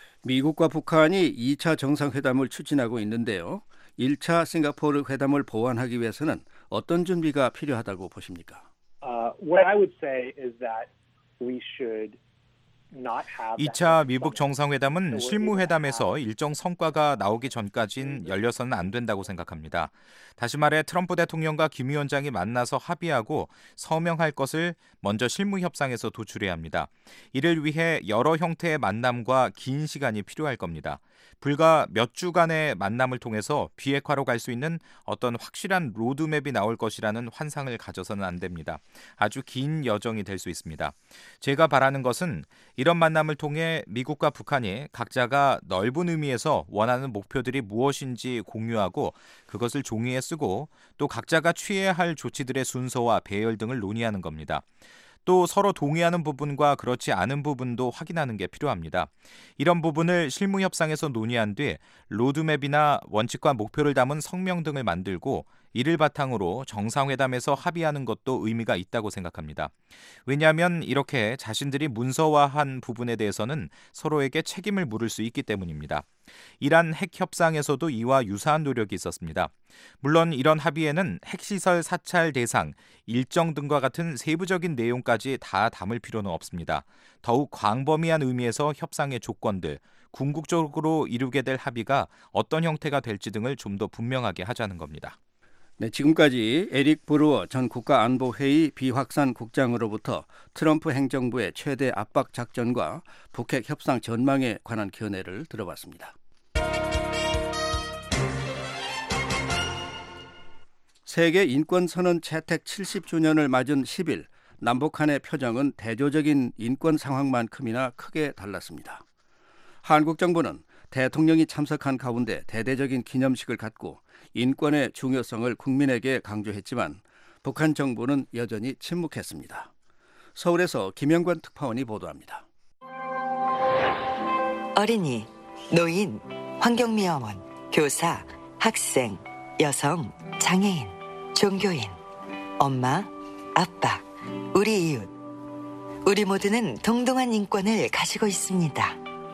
미국과 북한이 이 차 정상회담을 추진하고 있는데요. 일 차 싱가포르 회담을 보완하기 위해서는 어떤 준비가 필요하다고 보십니까?
Uh, what I would say is that we should
이 차 미북 정상회담은 실무회담에서 일정 성과가 나오기 전까진 열려서는 안 된다고 생각합니다. 다시 말해 트럼프 대통령과 김 위원장이 만나서 합의하고 서명할 것을 먼저 실무협상에서 도출해야 합니다. 이를 위해 여러 형태의 만남과 긴 시간이 필요할 겁니다. 불과 몇 주간의 만남을 통해서 비핵화로 갈 수 있는 어떤 확실한 로드맵이 나올 것이라는 환상을 가져서는 안 됩니다. 아주 긴 여정이 될 수 있습니다. 제가 바라는 것은 이런 만남을 통해 미국과 북한이 각자가 넓은 의미에서 원하는 목표들이 무엇인지 공유하고 그것을 종이에 쓰고 또 각자가 취해야 할 조치들의 순서와 배열 등을 논의하는 겁니다. 또 서로 동의하는 부분과 그렇지 않은 부분도 확인하는 게 필요합니다. 이런 부분을 실무 협상에서 논의한 뒤 로드맵이나 원칙과 목표를 담은 성명 등을 만들고 이를 바탕으로 정상회담에서 합의하는 것도 의미가 있다고 생각합니다. 왜냐하면 이렇게 자신들이 문서화한 부분에 대해서는 서로에게 책임을 물을 수 있기 때문입니다. 이란 핵 협상에서도 이와 유사한 노력이 있었습니다. 물론 이런 합의에는 핵시설 사찰 대상, 일정 등과 같은 세부적인 내용까지 다 담을 필요는 없습니다. 더욱 광범위한 의미에서 협상의 조건들, 궁극적으로 이루게 될 합의가 어떤 형태가 될지 등을 좀 더 분명하게 하자는 겁니다.
네, 지금까지 에릭 브루어 전 국가안보회의 비확산 국장으로부터 트럼프 행정부의 최대 압박 작전과 북핵 협상 전망에 관한 견해를 들어봤습니다. 세계 인권선언 채택 칠십 주년을 맞은 십 일 남북한의 표정은 대조적인 인권 상황만큼이나 크게 달랐습니다. 한국 정부는 대통령이 참석한 가운데 대대적인 기념식을 갖고 인권의 중요성을 국민에게 강조했지만 북한 정부는 여전히 침묵했습니다. 서울에서 김영관 특파원이 보도합니다.
어린이, 노인, 환경미화원, 교사, 학생, 여성, 장애인, 종교인, 엄마, 아빠, 우리 이웃, 우리 모두는 동등한 인권을 가지고 있습니다.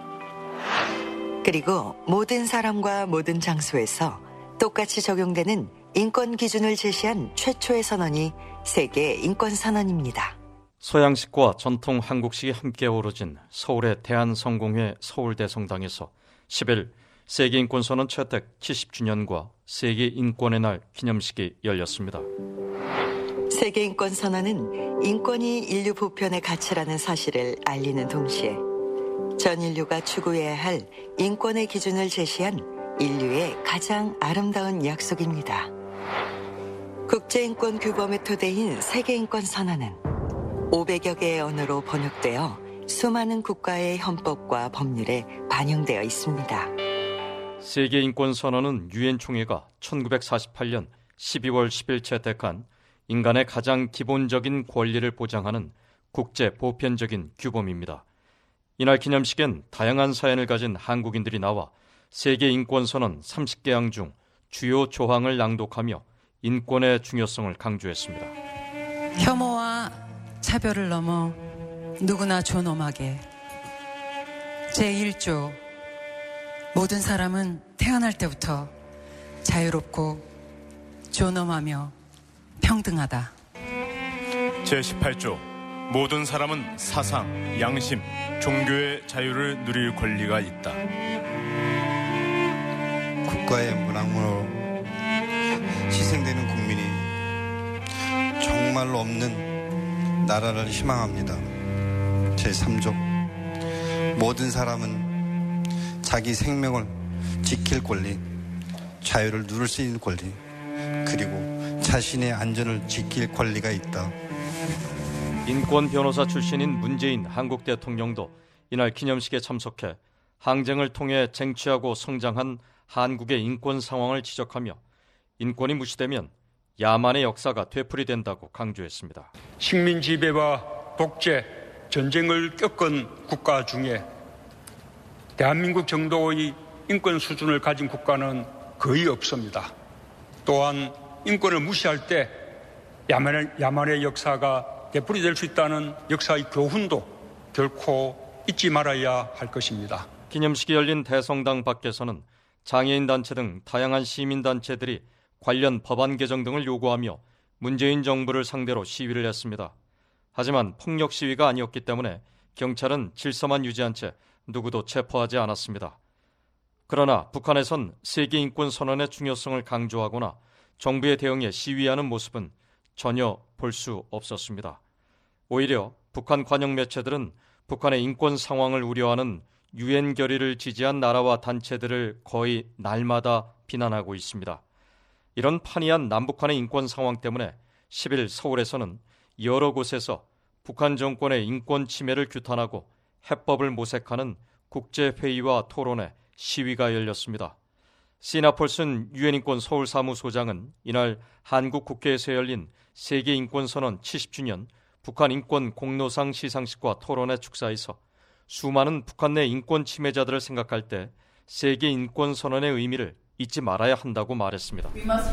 그리고 모든 사람과 모든 장소에서 똑같이 적용되는 인권 기준을 제시한 최초의 선언이 세계 인권 선언입니다.
서양식과 전통 한국식이 함께 어우러진 서울의 대한성공회 서울대성당에서 십 일 세계인권선언 채택 칠십 주년과 세계인권의 날 기념식이 열렸습니다.
세계인권선언은 인권이 인류 보편의 가치라는 사실을 알리는 동시에 전 인류가 추구해야 할 인권의 기준을 제시한 인류의 가장 아름다운 약속입니다. 국제인권 규범의 토대인 세계인권선언은 오백여 개의 언어로 번역되어 수많은 국가의 헌법과 법률에 반영되어 있습니다.
세계인권선언은 유엔 총회가 천구백사십팔 년 십이월 십일 채택한 인간의 가장 기본적인 권리를 보장하는 국제 보편적인 규범입니다. 이날 기념식엔 다양한 사연을 가진 한국인들이 나와 세계인권선언 삼십 개항 중 주요 조항을 낭독하며 인권의 중요성을 강조했습니다.
혐오와 차별을 넘어 누구나 존엄하게 제일 조 모든 사람은 태어날 때부터 자유롭고 존엄하며 평등하다.
제십팔 조 모든 사람은 사상, 양심, 종교의 자유를 누릴 권리가 있다.
국가의 문항으로 희생되는 국민이 정말로 없는 나라를 희망합니다. 제삼 조 모든 사람은 자기 생명을 지킬 권리, 자유를 누릴 수 있는 권리, 그리고 자신의 안전을 지킬 권리가 있다.
인권 변호사 출신인 문재인 한국 대통령도 이날 기념식에 참석해 항쟁을 통해 쟁취하고 성장한 한국의 인권 상황을 지적하며 인권이 무시되면 야만의 역사가 되풀이된다고 강조했습니다.
식민 지배와 독재, 전쟁을 겪은 국가 중에 대한민국 정도의 인권 수준을 가진 국가는 거의 없습니다. 또한 인권을 무시할 때 야만의, 야만의 역사가 되풀이될 수 있다는 역사의 교훈도 결코 잊지 말아야 할 것입니다.
기념식이 열린 대성당 밖에서는 장애인 단체 등 다양한 시민단체들이 관련 법안 개정 등을 요구하며 문재인 정부를 상대로 시위를 했습니다. 하지만 폭력 시위가 아니었기 때문에 경찰은 질서만 유지한 채 누구도 체포하지 않았습니다. 그러나 북한에선 세계인권선언의 중요성을 강조하거나 정부의 대응에 시위하는 모습은 전혀 볼 수 없었습니다. 오히려 북한 관영 매체들은 북한의 인권 상황을 우려하는 유엔 결의를 지지한 나라와 단체들을 거의 날마다 비난하고 있습니다. 이런 판이한 남북한의 인권 상황 때문에 십 일 서울에서는 여러 곳에서 북한 정권의 인권 침해를 규탄하고 해법을 모색하는 국제회의와 토론회, 시위가 열렸습니다. 시나 폴슨 유엔인권 서울사무소장은 이날 한국 국회에서 열린 세계인권선언 칠십 주년 북한 인권 공로상 시상식과 토론회 축사에서 수많은 북한 내 인권 침해자들을 생각할 때 세계인권선언의 의미를 잊지 말아야 한다고 말했습니다.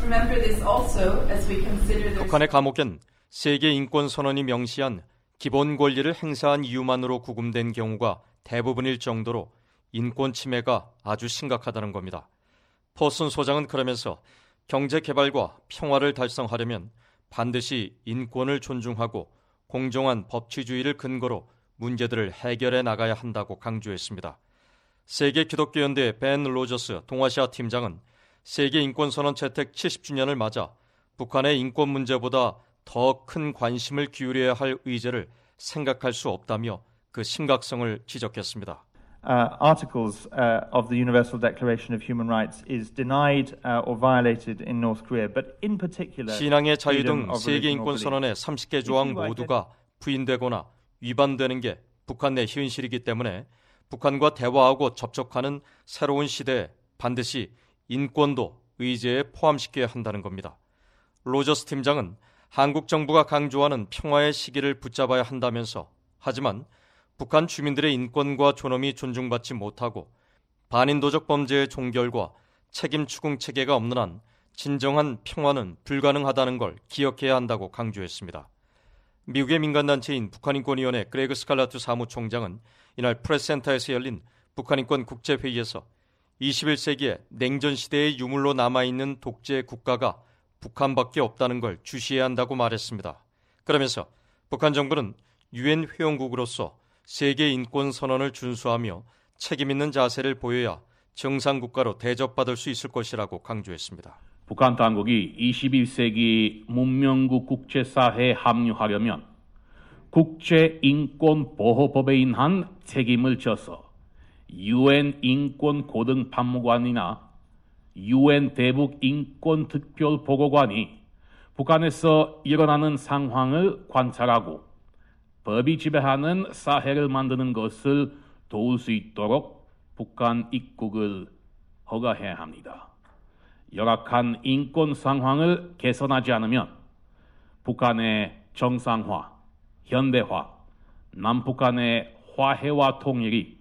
북한의 감옥엔 세계 인권 선언이 명시한 기본 권리를 행사한 이유만으로 구금된 경우가 대부분일 정도로 인권 침해가 아주 심각하다는 겁니다. 퍼슨 소장은 그러면서 경제 개발과 평화를 달성하려면 반드시 인권을 존중하고 공정한 법치주의를 근거로 문제들을 해결해 나가야 한다고 강조했습니다. 세계 기독교연대 벤 로저스 동아시아 팀장은 세계 인권선언 채택 칠십 주년을 맞아 북한의 인권 문제보다 더 큰 관심을 기울여야 할 의제를 생각할 수 없다며 그 심각성을 지적했습니다.
Uh, articles uh, of the Universal Declaration of Human Rights is denied uh, or violated in North Korea, but in particular
신앙의 자유 등 세계 인권 선언의 삼십 개 조항 모두가 부인되거나 위반되는 게 북한 내 현실이기 때문에 북한과 대화하고 접촉하는 새로운 시대에 반드시 인권도 의제에 포함시켜야 한다는 겁니다. 로저스 팀장은 한국 정부가 강조하는 평화의 시기를 붙잡아야 한다면서 하지만 북한 주민들의 인권과 존엄이 존중받지 못하고 반인도적 범죄의 종결과 책임 추궁 체계가 없는 한 진정한 평화는 불가능하다는 걸 기억해야 한다고 강조했습니다. 미국의 민간단체인 북한인권위원회 그레그 스칼라투 사무총장은 이날 프레스센터에서 열린 북한인권 국제회의에서 이십일 세기에 냉전 시대의 유물로 남아있는 독재 국가가 북한밖에 없다는 걸 주시해야 한다고 말했습니다. 그러면서 북한 정부는 유엔 회원국으로서 세계 인권 선언을 준수하며 책임 있는 자세를 보여야 정상 국가로 대접받을 수 있을 것이라고 강조했습니다.
북한 당국이 이십일 세기 문명국 국제사회에 합류하려면 국제인권보호법에 인한 책임을 져서 유엔 인권고등판무관이나 유엔 대북인권특별보고관이 북한에서 일어나는 상황을 관찰하고 법이 지배하는 사회를 만드는 것을 도울 수 있도록 북한 입국을 허가해야 합니다. 열악한 인권 상황을 개선하지 않으면 북한의 정상화, 현대화, 남북한의 화해와 통일이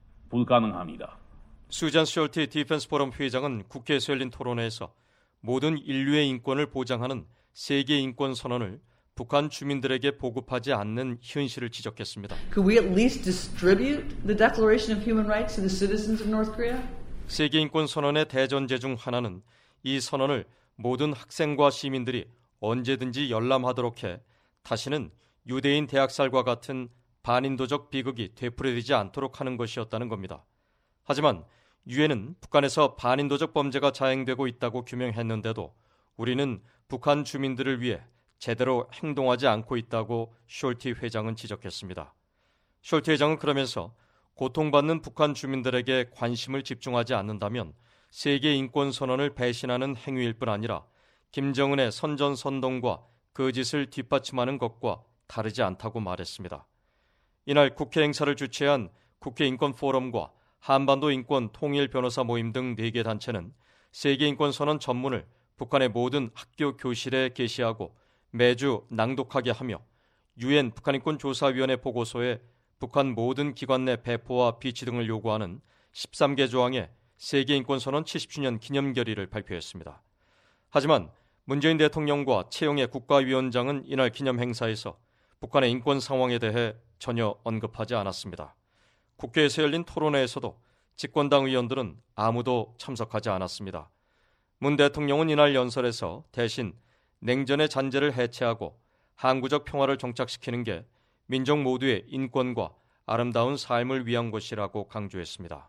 불가능합니다.
수잔 숄티 디펜스 포럼 회장은 국회에서 열린 토론회에서 모든 인류의 인권을 보장하는 세계 인권 선언을 북한 주민들에게 보급하지 않는 현실을 지적했습니다.
Could we at least distribute the Declaration of Human Rights to the citizens of North Korea?
세계 인권 선언의 대전제 중 하나는 이 선언을 모든 학생과 시민들이 언제든지 열람하도록 해 다시는 유대인 대학살과 같은 반인도적 비극이 되풀이되지 않도록 하는 것이었다는 겁니다. 하지만 유엔은 북한에서 반인도적 범죄가 자행되고 있다고 규명했는데도 우리는 북한 주민들을 위해 제대로 행동하지 않고 있다고 숄티 회장은 지적했습니다. 숄티 회장은 그러면서 고통받는 북한 주민들에게 관심을 집중하지 않는다면 세계 인권 선언을 배신하는 행위일 뿐 아니라 김정은의 선전선동과 거짓을 뒷받침하는 것과 다르지 않다고 말했습니다. 이날 국회 행사를 주최한 국회 인권 포럼과 한반도 인권 통일 변호사 모임 등 네 개 단체는 세계 인권 선언 전문을 북한의 모든 학교 교실에 게시하고 매주 낭독하게 하며 유엔 북한인권조사위원회 보고서에 북한 모든 기관 내 배포와 비치 등을 요구하는 십삼 개 조항의 세계인권선언 칠십 주년 기념결의를 발표했습니다. 하지만 문재인 대통령과 최영애 국가위원장은 이날 기념 행사에서 북한의 인권 상황에 대해 전혀 언급하지 않았습니다. 국회에서 열린 토론회에서도 집권당 의원들은 아무도 참석하지 않았습니다. 문 대통령은 이날 연설에서 대신 냉전의 잔재를 해체하고 항구적 평화를 정착시키는 게 민족 모두의 인권과 아름다운 삶을 위한 것이라고 강조했습니다.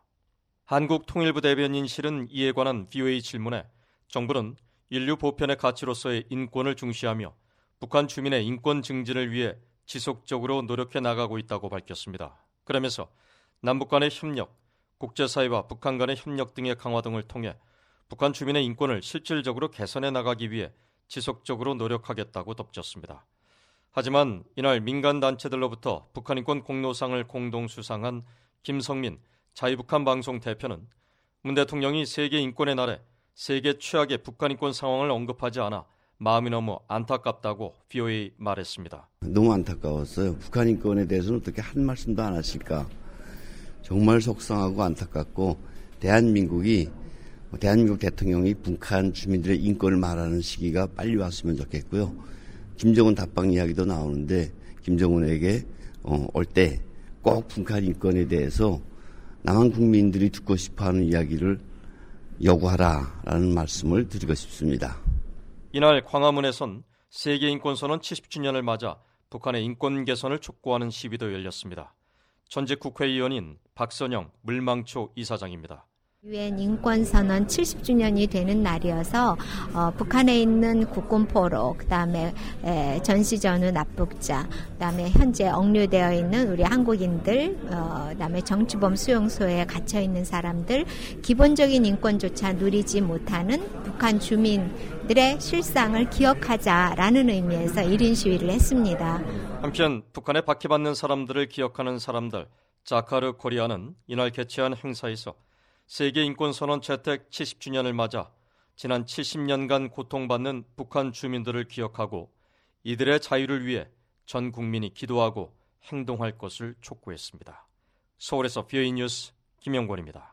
한국통일부 대변인 실은 이에 관한 브이오에이 질문에 정부는 인류 보편의 가치로서의 인권을 중시하며 북한 주민의 인권 증진을 위해 지속적으로 노력해 나가고 있다고 밝혔습니다. 그러면서 남북 간의 협력, 국제사회와 북한 간의 협력 등의 강화 등을 통해 북한 주민의 인권을 실질적으로 개선해 나가기 위해 지속적으로 노력하겠다고 덧붙였습니다. 하지만 이날 민간단체들로부터 북한인권 공로상을 공동 수상한 김성민 자유북한 방송 대표는 문 대통령이 세계 인권의 날에 세계 최악의 북한인권 상황을 언급하지 않아 마음이 너무 안타깝다고 브이오에이 말했습니다.
너무 안타까웠어요. 북한인권에 대해서는 어떻게 한 말씀도 안 하실까. 정말 속상하고 안타깝고 대한민국이 대한민국 대통령이 북한 주민들의 인권을 말하는 시기가 빨리 왔으면 좋겠고요. 김정은 답방 이야기도 나오는데 김정은에게 어, 올 때 꼭 북한 인권에 대해서 남한 국민들이 듣고 싶어하는 이야기를 요구하라라는 말씀을 드리고 싶습니다.
이날 광화문에선 세계인권선언 칠십 주년을 맞아 북한의 인권 개선을 촉구하는 시위도 열렸습니다. 전직 국회의원인 박선영 물망초 이사장입니다.
유엔 인권선언 칠십 주년이 되는 날이어서 어, 북한에 있는 국군포로, 그다음에 에, 전시전후 납북자, 그다음에 현재 억류되어 있는 우리 한국인들, 어, 그다음에 정치범 수용소에 갇혀 있는 사람들, 기본적인 인권조차 누리지 못하는 북한 주민들의 실상을 기억하자라는 의미에서 일 인 시위를 했습니다.
한편 북한에 박해받는 사람들을 기억하는 사람들, 자카르 코리아는 이날 개최한 행사에서 세계인권선언 채택 칠십 주년을 맞아 지난 칠십 년간 고통받는 북한 주민들을 기억하고 이들의 자유를 위해 전 국민이 기도하고 행동할 것을 촉구했습니다. 서울에서 비오이 뉴스 김영권입니다.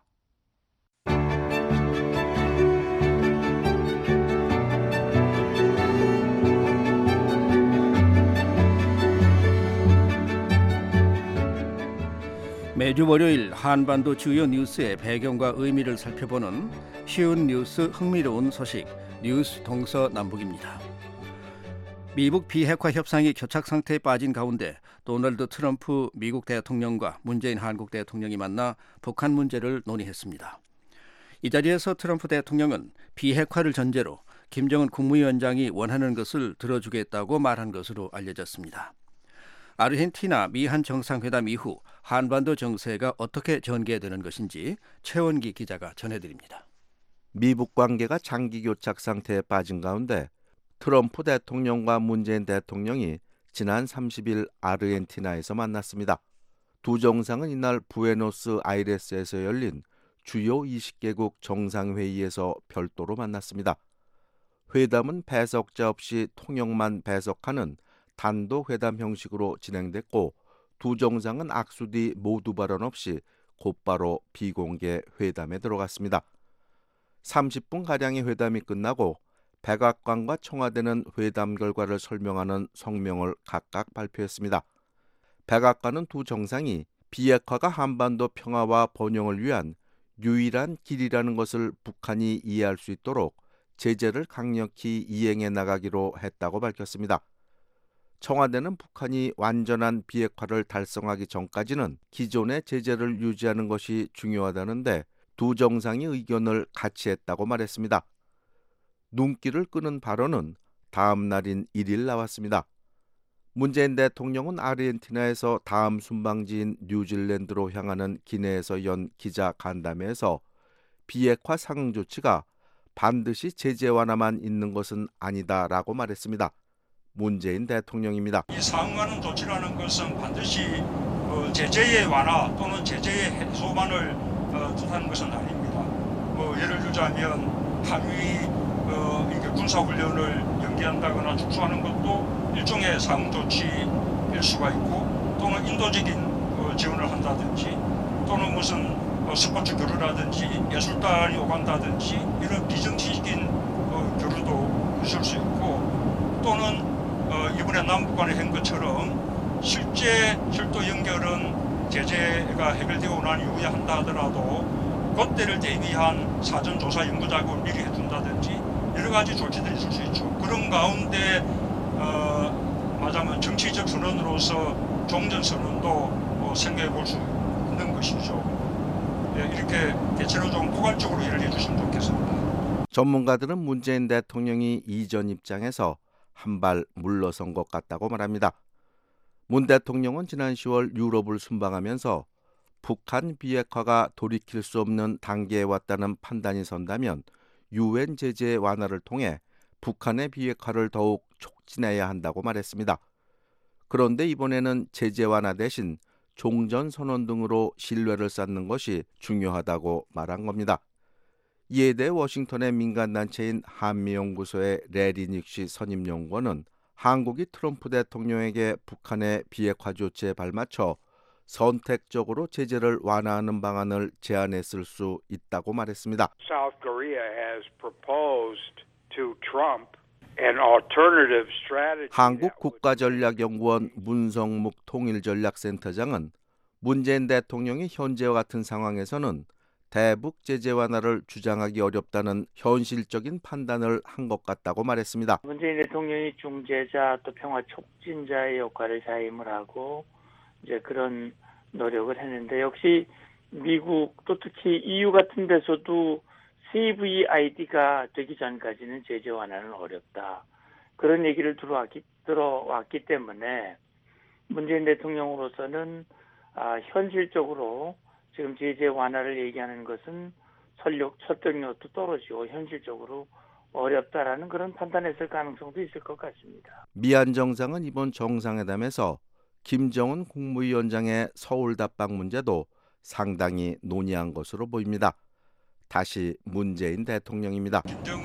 매주 월요일 한반도 주요 뉴스의 배경과 의미를 살펴보는 쉬운 뉴스 흥미로운 소식 뉴스 동서남북입니다. 미북 비핵화 협상이 교착 상태에 빠진 가운데 도널드 트럼프 미국 대통령과 문재인 한국 대통령이 만나 북한 문제를 논의했습니다. 이 자리에서 트럼프 대통령은 비핵화를 전제로 김정은 국무위원장이 원하는 것을 들어주겠다고 말한 것으로 알려졌습니다. 아르헨티나 미한 정상회담 이후 한반도 정세가 어떻게 전개되는 것인지 최원기 기자가 전해드립니다.
미북 관계가 장기 교착 상태에 빠진 가운데 트럼프 대통령과 문재인 대통령이 지난 삼십 일 아르헨티나에서 만났습니다. 두 정상은 이날 부에노스아이레스에서 열린 주요 이십 개국 정상회의에서 별도로 만났습니다. 회담은 배석자 없이 통역만 배석하는 단독 회담 형식으로 진행됐고 두 정상은 악수 뒤 모두 발언 없이 곧바로 비공개 회담에 들어갔습니다. 삼십 분가량의 회담이 끝나고 백악관과 청와대는 회담 결과를 설명하는 성명을 각각 발표했습니다. 백악관은 두 정상이 비핵화가 한반도 평화와 번영을 위한 유일한 길이라는 것을 북한이 이해할 수 있도록 제재를 강력히 이행해 나가기로 했다고 밝혔습니다. 청와대는 북한이 완전한 비핵화를 달성하기 전까지는 기존의 제재를 유지하는 것이 중요하다는데 두 정상이 의견을 같이 했다고 말했습니다. 눈길을 끄는 발언은 다음 날인 일 일 나왔습니다. 문재인 대통령은 아르헨티나에서 다음 순방지인 뉴질랜드로 향하는 기내에서 연 기자 간담회에서 비핵화 상응 조치가 반드시 제재 완화만 있는 것은 아니다라고 말했습니다. 문재인 대통령입니다.
이 상응하는 조치라는 것은 반드시 어, 제재의 완화 또는 제재의 해소만을 어, 뜻하는 것은 아닙니다. 뭐 예를 들자면 한미 어, 이렇게 군사훈련을 연기한다거나 축소하는 것도 일종의 상응 조치일 수가 있고 또는 인도적인 어, 지원을 한다든지 또는 무슨 어, 스포츠 교류라든지 예술단이 오간다든지 이런 비정치적인 어, 교류도 있을 수 있고 또는 어, 이번에 남북 간에 한 것처럼 실제 철도 연결은 제재가 해결되고 난 이후에 한다 하더라도 그때를 대비한 사전조사 연구 작업을 미리 해준다든지 여러 가지 조치들이 있을 수 있죠. 그런 가운데 어, 말하자면 정치적 선언으로서 종전선언도 어, 생각해 볼 수 있는 것이죠. 예, 이렇게 대체로 좀 포괄적으로 이해를 해주시면 좋겠습니다.
전문가들은 문재인 대통령이 이전 입장에서 한 발 물러선 것 같다고 말합니다. 문 대통령은 지난 시월 유럽을 순방하면서 북한 비핵화가 돌이킬 수 없는 단계에 왔다는 판단이 선다면 유엔 제재 완화를 통해 북한의 비핵화를 더욱 촉진해야 한다고 말했습니다. 그런데 이번에는 제재 완화 대신 종전선언 등으로 신뢰를 쌓는 것이 중요하다고 말한 겁니다. 이에 대해 워싱턴의 민간단체인 한미연구소의 레리 닉시 선임연구원은 한국이 트럼프 대통령에게 북한의 비핵화 조치에 발맞춰 선택적으로 제재를 완화하는 방안을 제안했을 수 있다고 말했습니다.
South Korea has proposed to Trump an alternative strategy.
한국 국가전략연구원 문성묵 통일전략센터장은 문재인 대통령이 현재와 같은 상황에서는 대북 제재 완화를 주장하기 어렵다는 현실적인 판단을 한 것 같다고 말했습니다.
문재인 대통령이 중재자 또 평화 촉진자의 역할을 자임을 하고 이제 그런 노력을 했는데 역시 미국 또 특히 이유 같은 데서도 씨브이아이디가 되기 전까지는 제재 완화는 어렵다. 그런 얘기를 들어왔기, 들어왔기 때문에 문재인 대통령으로서는 아, 현실적으로 지금 제재 완화를 얘기하는 것은 설득, 설득력도 떨어지고 현실적으로 어렵다라는 그런 판단했을 가능성도 있을 것 같습니다.
미얀 정상은 이번 정상회담에서 김정은 국무위원장의 서울 답방 문제도 상당히 논의한 것으로 보입니다. 다시 문재인 대통령입니다.
김정은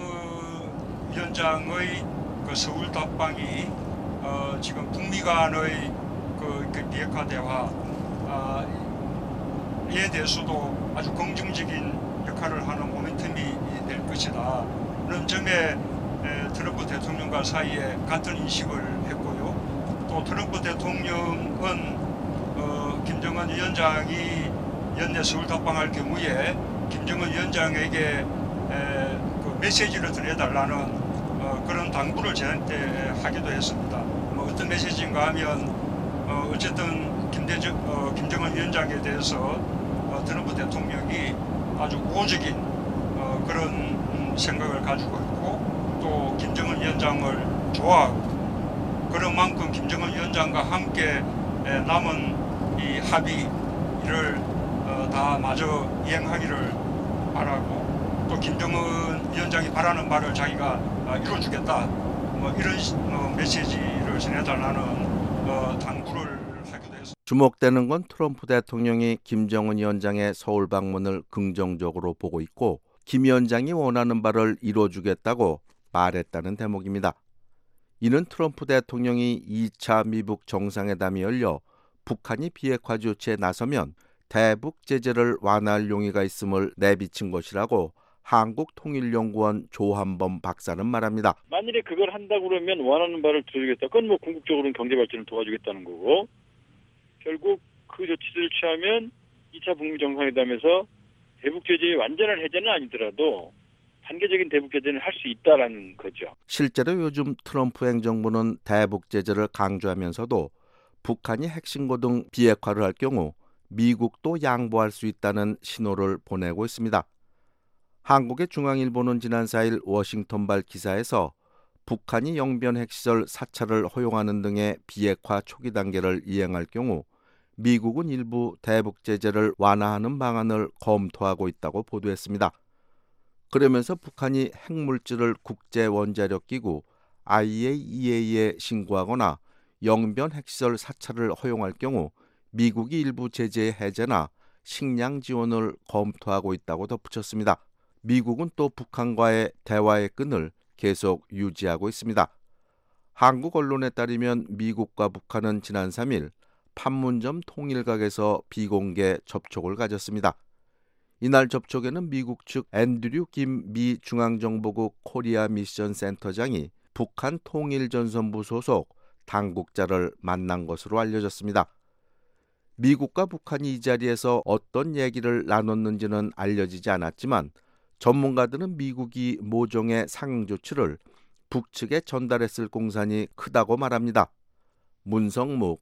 위원장의 그 서울 답방이 어, 지금 북미 간의 그, 그 비핵화 대화 아, 에 대해서도 아주 긍정적인 역할을 하는 모멘텀이 될 것이다는 점에 에, 트럼프 대통령과 사이에 같은 인식을 했고요. 또 트럼프 대통령은 어, 김정은 위원장이 연내 서울 답방할 경우에 김정은 위원장에게 에, 그 메시지를 전해달라는 어, 그런 당부를 저한테 하기도 했습니다. 뭐 어떤 메시지인가 하면 어, 어쨌든 김대중, 어, 김정은 위원장에 대해서 어, 트럼프 대통령이 아주 우호적인 어, 그런 음, 생각을 가지고 있고 또 김정은 위원장을 좋아하고 그런 만큼 김정은 위원장과 함께 에, 남은 이 합의를 어, 다 마저 이행하기를 바라고 또 김정은 위원장이 바라는 바를 자기가 어, 이루어주겠다 뭐 이런 어, 메시지를 전해달라는 어, 당부를 하기도 했습니다.
주목되는 건 트럼프 대통령이 김정은 위원장의 서울 방문을 긍정적으로 보고 있고 김 위원장이 원하는 바를 이뤄주겠다고 말했다는 대목입니다. 이는 트럼프 대통령이 이 차 미북 정상회담이 열려 북한이 비핵화 조치에 나서면 대북 제재를 완화할 용의가 있음을 내비친 것이라고 한국통일연구원 조한범 박사는 말합니다.
만일에 그걸 한다고 그러면 원하는 바를 들어주겠다. 그건 뭐 궁극적으로는 경제 발전을 도와주겠다는 거고 결국 그 조치들을 취하면 이 차 북미 정상회담에서 대북 제재의 완전한 해제는 아니더라도 단계적인 대북 제재는 할 수 있다라는 거죠.
실제로 요즘 트럼프 행정부는 대북 제재를 강조하면서도 북한이 핵신고 등 비핵화를 할 경우 미국도 양보할 수 있다는 신호를 보내고 있습니다. 한국의 중앙일보는 지난 사 일 워싱턴발 기사에서 북한이 영변 핵시설 사찰을 허용하는 등의 비핵화 초기 단계를 이행할 경우 미국은 일부 대북 제재를 완화하는 방안을 검토하고 있다고 보도했습니다. 그러면서 북한이 핵물질을 국제원자력기구 아이에이이에이에 신고하거나 영변 핵시설 사찰을 허용할 경우 미국이 일부 제재 해제나 식량 지원을 검토하고 있다고 덧붙였습니다. 미국은 또 북한과의 대화의 끈을 계속 유지하고 있습니다. 한국 언론에 따르면 미국과 북한은 지난 삼 일 판문점 통일각에서 비공개 접촉을 가졌습니다. 이날 접촉에는 미국 측 앤드류 김 미 중앙정보국 코리아 미션 센터장이 북한 통일전선부 소속 당국자를 만난 것으로 알려졌습니다. 미국과 북한이 이 자리에서 어떤 얘기를 나눴는지는 알려지지 않았지만 전문가들은 미국이 모종의 상응 조치를 북측에 전달했을 공산이 크다고 말합니다. 문성묵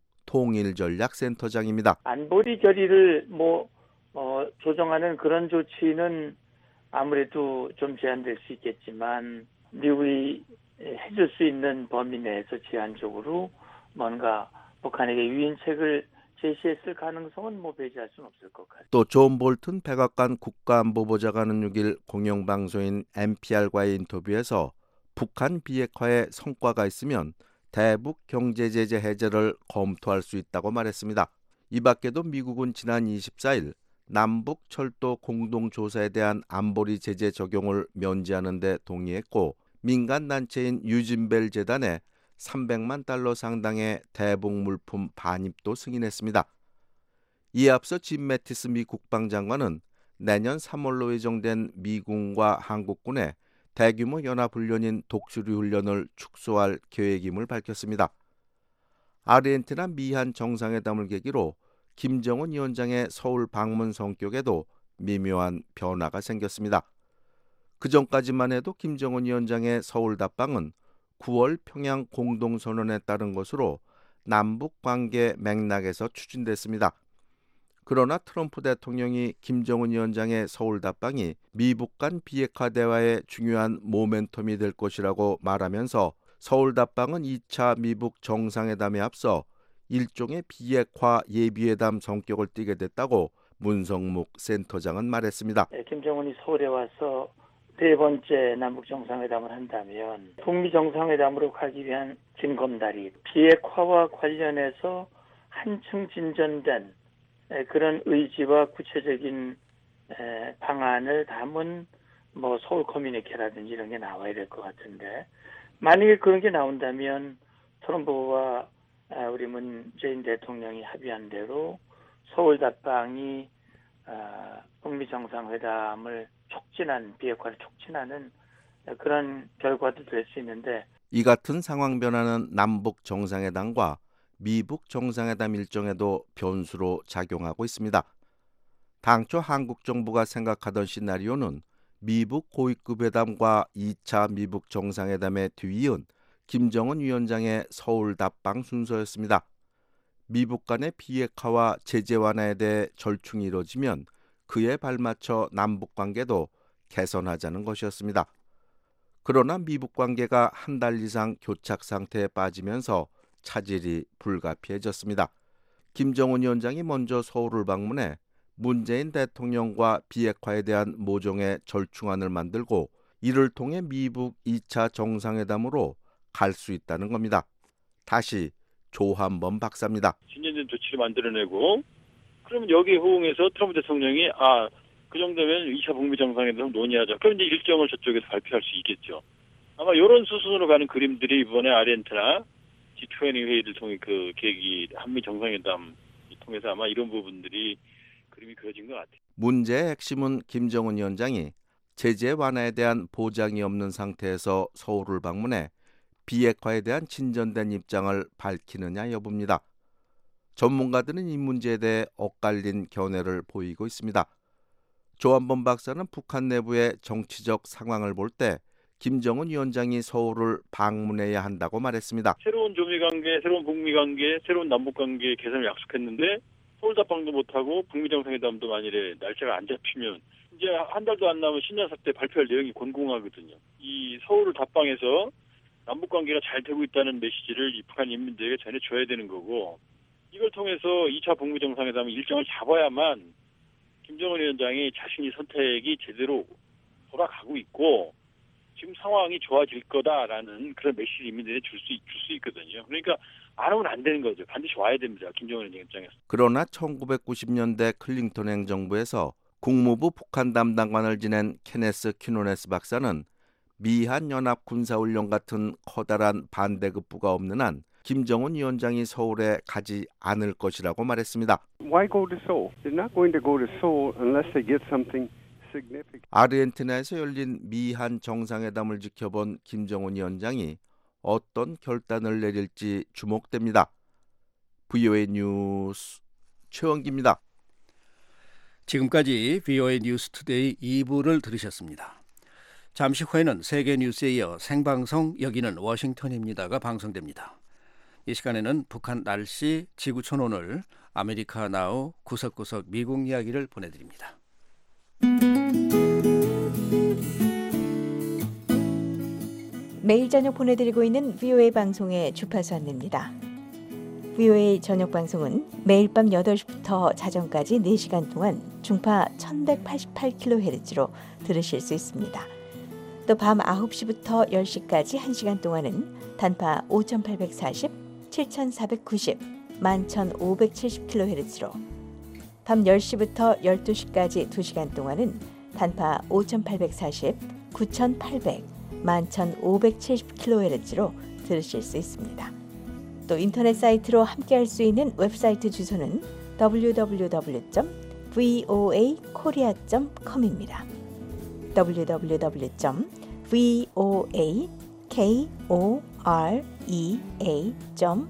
통일전략센터장입니다.
안보리 결의를 뭐 어, 조정하는 그런 조치는 아무래도 좀 제한될 수 있겠지만 미국이 해줄 수 있는 범위 내에서 제한적으로 뭔가 북한에게 유인책을 제시했을 가능성은 뭐 배제할 수는 없을 것 같아요.
또 존 볼튼 백악관 국가안보보좌관은 육 일 공영방송인 엠피알과의 인터뷰에서 북한 비핵화에 성과가 있으면 대북 경제제재 해제를 검토할 수 있다고 말했습니다. 이 밖에도 미국은 지난 이십사 일 남북 철도 공동조사에 대한 안보리 제재 적용을 면제하는 데 동의했고 민간단체인 유진벨 재단에 삼백만 달러 상당의 대북 물품 반입도 승인했습니다. 이에 앞서 짐 매티스 미 국방장관은 내년 삼월로 예정된 미군과 한국군의 대규모 연합훈련인 독수리 훈련을 축소할 계획임을 밝혔습니다. 아르헨티나 미한 정상회담을 계기로 김정은 위원장의 서울 방문 성격에도 미묘한 변화가 생겼습니다. 그전까지만 해도 김정은 위원장의 서울 답방은 구월 평양 공동선언에 따른 것으로 남북관계 맥락에서 추진됐습니다. 그러나 트럼프 대통령이 김정은 위원장의 서울 답방이 미북 간 비핵화 대화의 중요한 모멘텀이 될 것이라고 말하면서 서울 답방은 이 차 미북 정상회담에 앞서 일종의 비핵화 예비회담 성격을 띠게 됐다고 문성묵 센터장은 말했습니다.
네, 김정은이 서울에 와서 네 번째 남북 정상회담을 한다면 북미 정상회담으로 가기 위한 징검다리, 비핵화와 관련해서 한층 진전된 그런 의지와 구체적인 방안을 담은 뭐 서울 커뮤니케라든지 이런 게 나와야 될 것 같은데, 만약에 그런 게 나온다면 트럼프와 우리 문재인 대통령이 합의한 대로 서울 답방이 북미 정상회담을 촉진한, 비핵화를 촉진하는 그런 결과도 될 수 있는데,
이 같은 상황 변화는 남북 정상회담과 미북 정상회담 일정에도 변수로 작용하고 있습니다. 당초 한국 정부가 생각하던 시나리오는 미북 고위급 회담과 이 차 미북 정상회담에 뒤이은 김정은 위원장의 서울 답방 순서였습니다. 미북 간의 비핵화와 제재 완화에 대해 절충이 이뤄지면 그에 발맞춰 남북 관계도 개선하자는 것이었습니다. 그러나 미북 관계가 한 달 이상 교착 상태에 빠지면서 차질이 불가피해졌습니다. 김정은 위원장이 먼저 서울을 방문해 문재인 대통령과 비핵화에 대한 모종의 절충안을 만들고 이를 통해 미북 이 차 정상회담으로 갈 수 있다는 겁니다. 다시 조한범 박사입니다.
신년전 조치를 만들어내고, 그러면 여기에 호응해서 트럼프 대통령이 아, 그 정도면 이 차 북미 정상회담 논의하자. 그럼 이제 일정을 저쪽에서 발표할 수 있겠죠. 아마 이런 수순으로 가는 그림들이 이번에 아르헨티나 지 이십 회의를 통해 그 계기 한미 정상회담 통해서 아마 이런 부분들이 그림이 그려진 것 같아요.
문제의 핵심은 김정은 위원장이 제재 완화에 대한 보장이 없는 상태에서 서울을 방문해 비핵화에 대한 진전된 입장을 밝히느냐 여부입니다. 전문가들은 이 문제에 대해 엇갈린 견해를 보이고 있습니다. 조한범 박사는 북한 내부의 정치적 상황을 볼 때 김정은 위원장이 서울을 방문해야 한다고 말했습니다.
새로운 조미관계, 새로운 북미관계, 새로운 남북관계 개선을 약속했는데 서울 답방도 못하고 북미 정상회담도 만일에 날짜가 안 잡히면 이제 한 달도 안 남은 신년사 때 발표할 내용이 곤궁하거든요. 이 서울을 답방해서 남북관계가 잘 되고 있다는 메시지를 북한 인민들에게 전해줘야 되는 거고, 이걸 통해서 이 차 북미 정상회담 일정을 잡아야만 김정은 위원장이 자신이 선택이 제대로 돌아가고 있고 지금 상황이 좋아질 거다라는 그런 메시지 인민들에 줄 수 줄 수 있거든요. 그러니까 안 하면 안 되는 거죠. 반드시 와야 됩니다. 김정은 위원장 입장에서.
그러나 천구백구십 년대 클링턴 행정부에서 국무부 북한 담당관을 지낸 케네스 퀴노네스 박사는 미한 연합 군사훈련 같은 커다란 반대급부가 없는 한 김정은 위원장이 서울에 가지 않을 것이라고 말했습니다.
Why go to Seoul? They're not going to go to Seoul unless they get something significant.
아르헨티나에서 열린 미한 정상회담을 지켜본 김정은 위원장이 어떤 결단을 내릴지 주목됩니다. 브이오에이 뉴스 최원기입니다.
지금까지 브이오에이 뉴스 투데이 이 부를 들으셨습니다. 잠시 후에는 세계 뉴스에 이어 생방송 여기는 워싱턴입니다가 방송됩니다. 이 시간에는 북한 날씨, 지구촌 오늘, 아메리카 나우, 구석구석 미국 이야기를 보내드립니다.
매일 저녁 보내드리고 있는 브이오에이 방송의 주파수 안내입니다. 브이오에이 저녁 방송은 매일 밤 여덟 시부터 자정까지 네 시간 동안 중파 천백팔십팔 킬로헤르츠로 들으실 수 있습니다. 또 밤 아홉 시부터 열 시까지 한 시간 동안은 단파 오천팔백사십, 칠천사백구십, 만 천오백칠십 킬로헤르츠로, 밤 열 시부터 열두 시까지 두 시간 동안은 단파 오천팔백사십, 구천팔백, 만 천오백칠십 킬로헤르츠로 들으실 수 있습니다. 또 인터넷 사이트로 함께할 수 있는 웹사이트 주소는 더블유 더블유 더블유 점 브이오에이 코리아 점 컴입니다. 더블유 더블유 더블유 점 브이오에이 코리아 점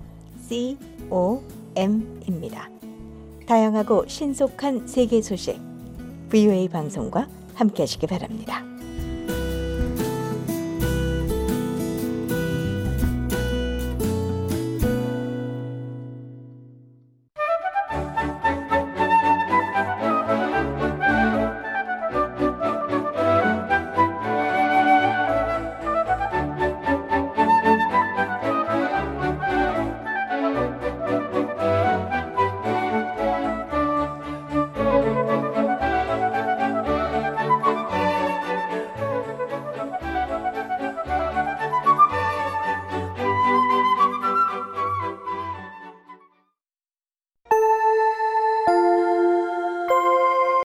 com입니다. 다양하고 신속한 세계 소식 브이오에이 방송과 함께하시기 바랍니다.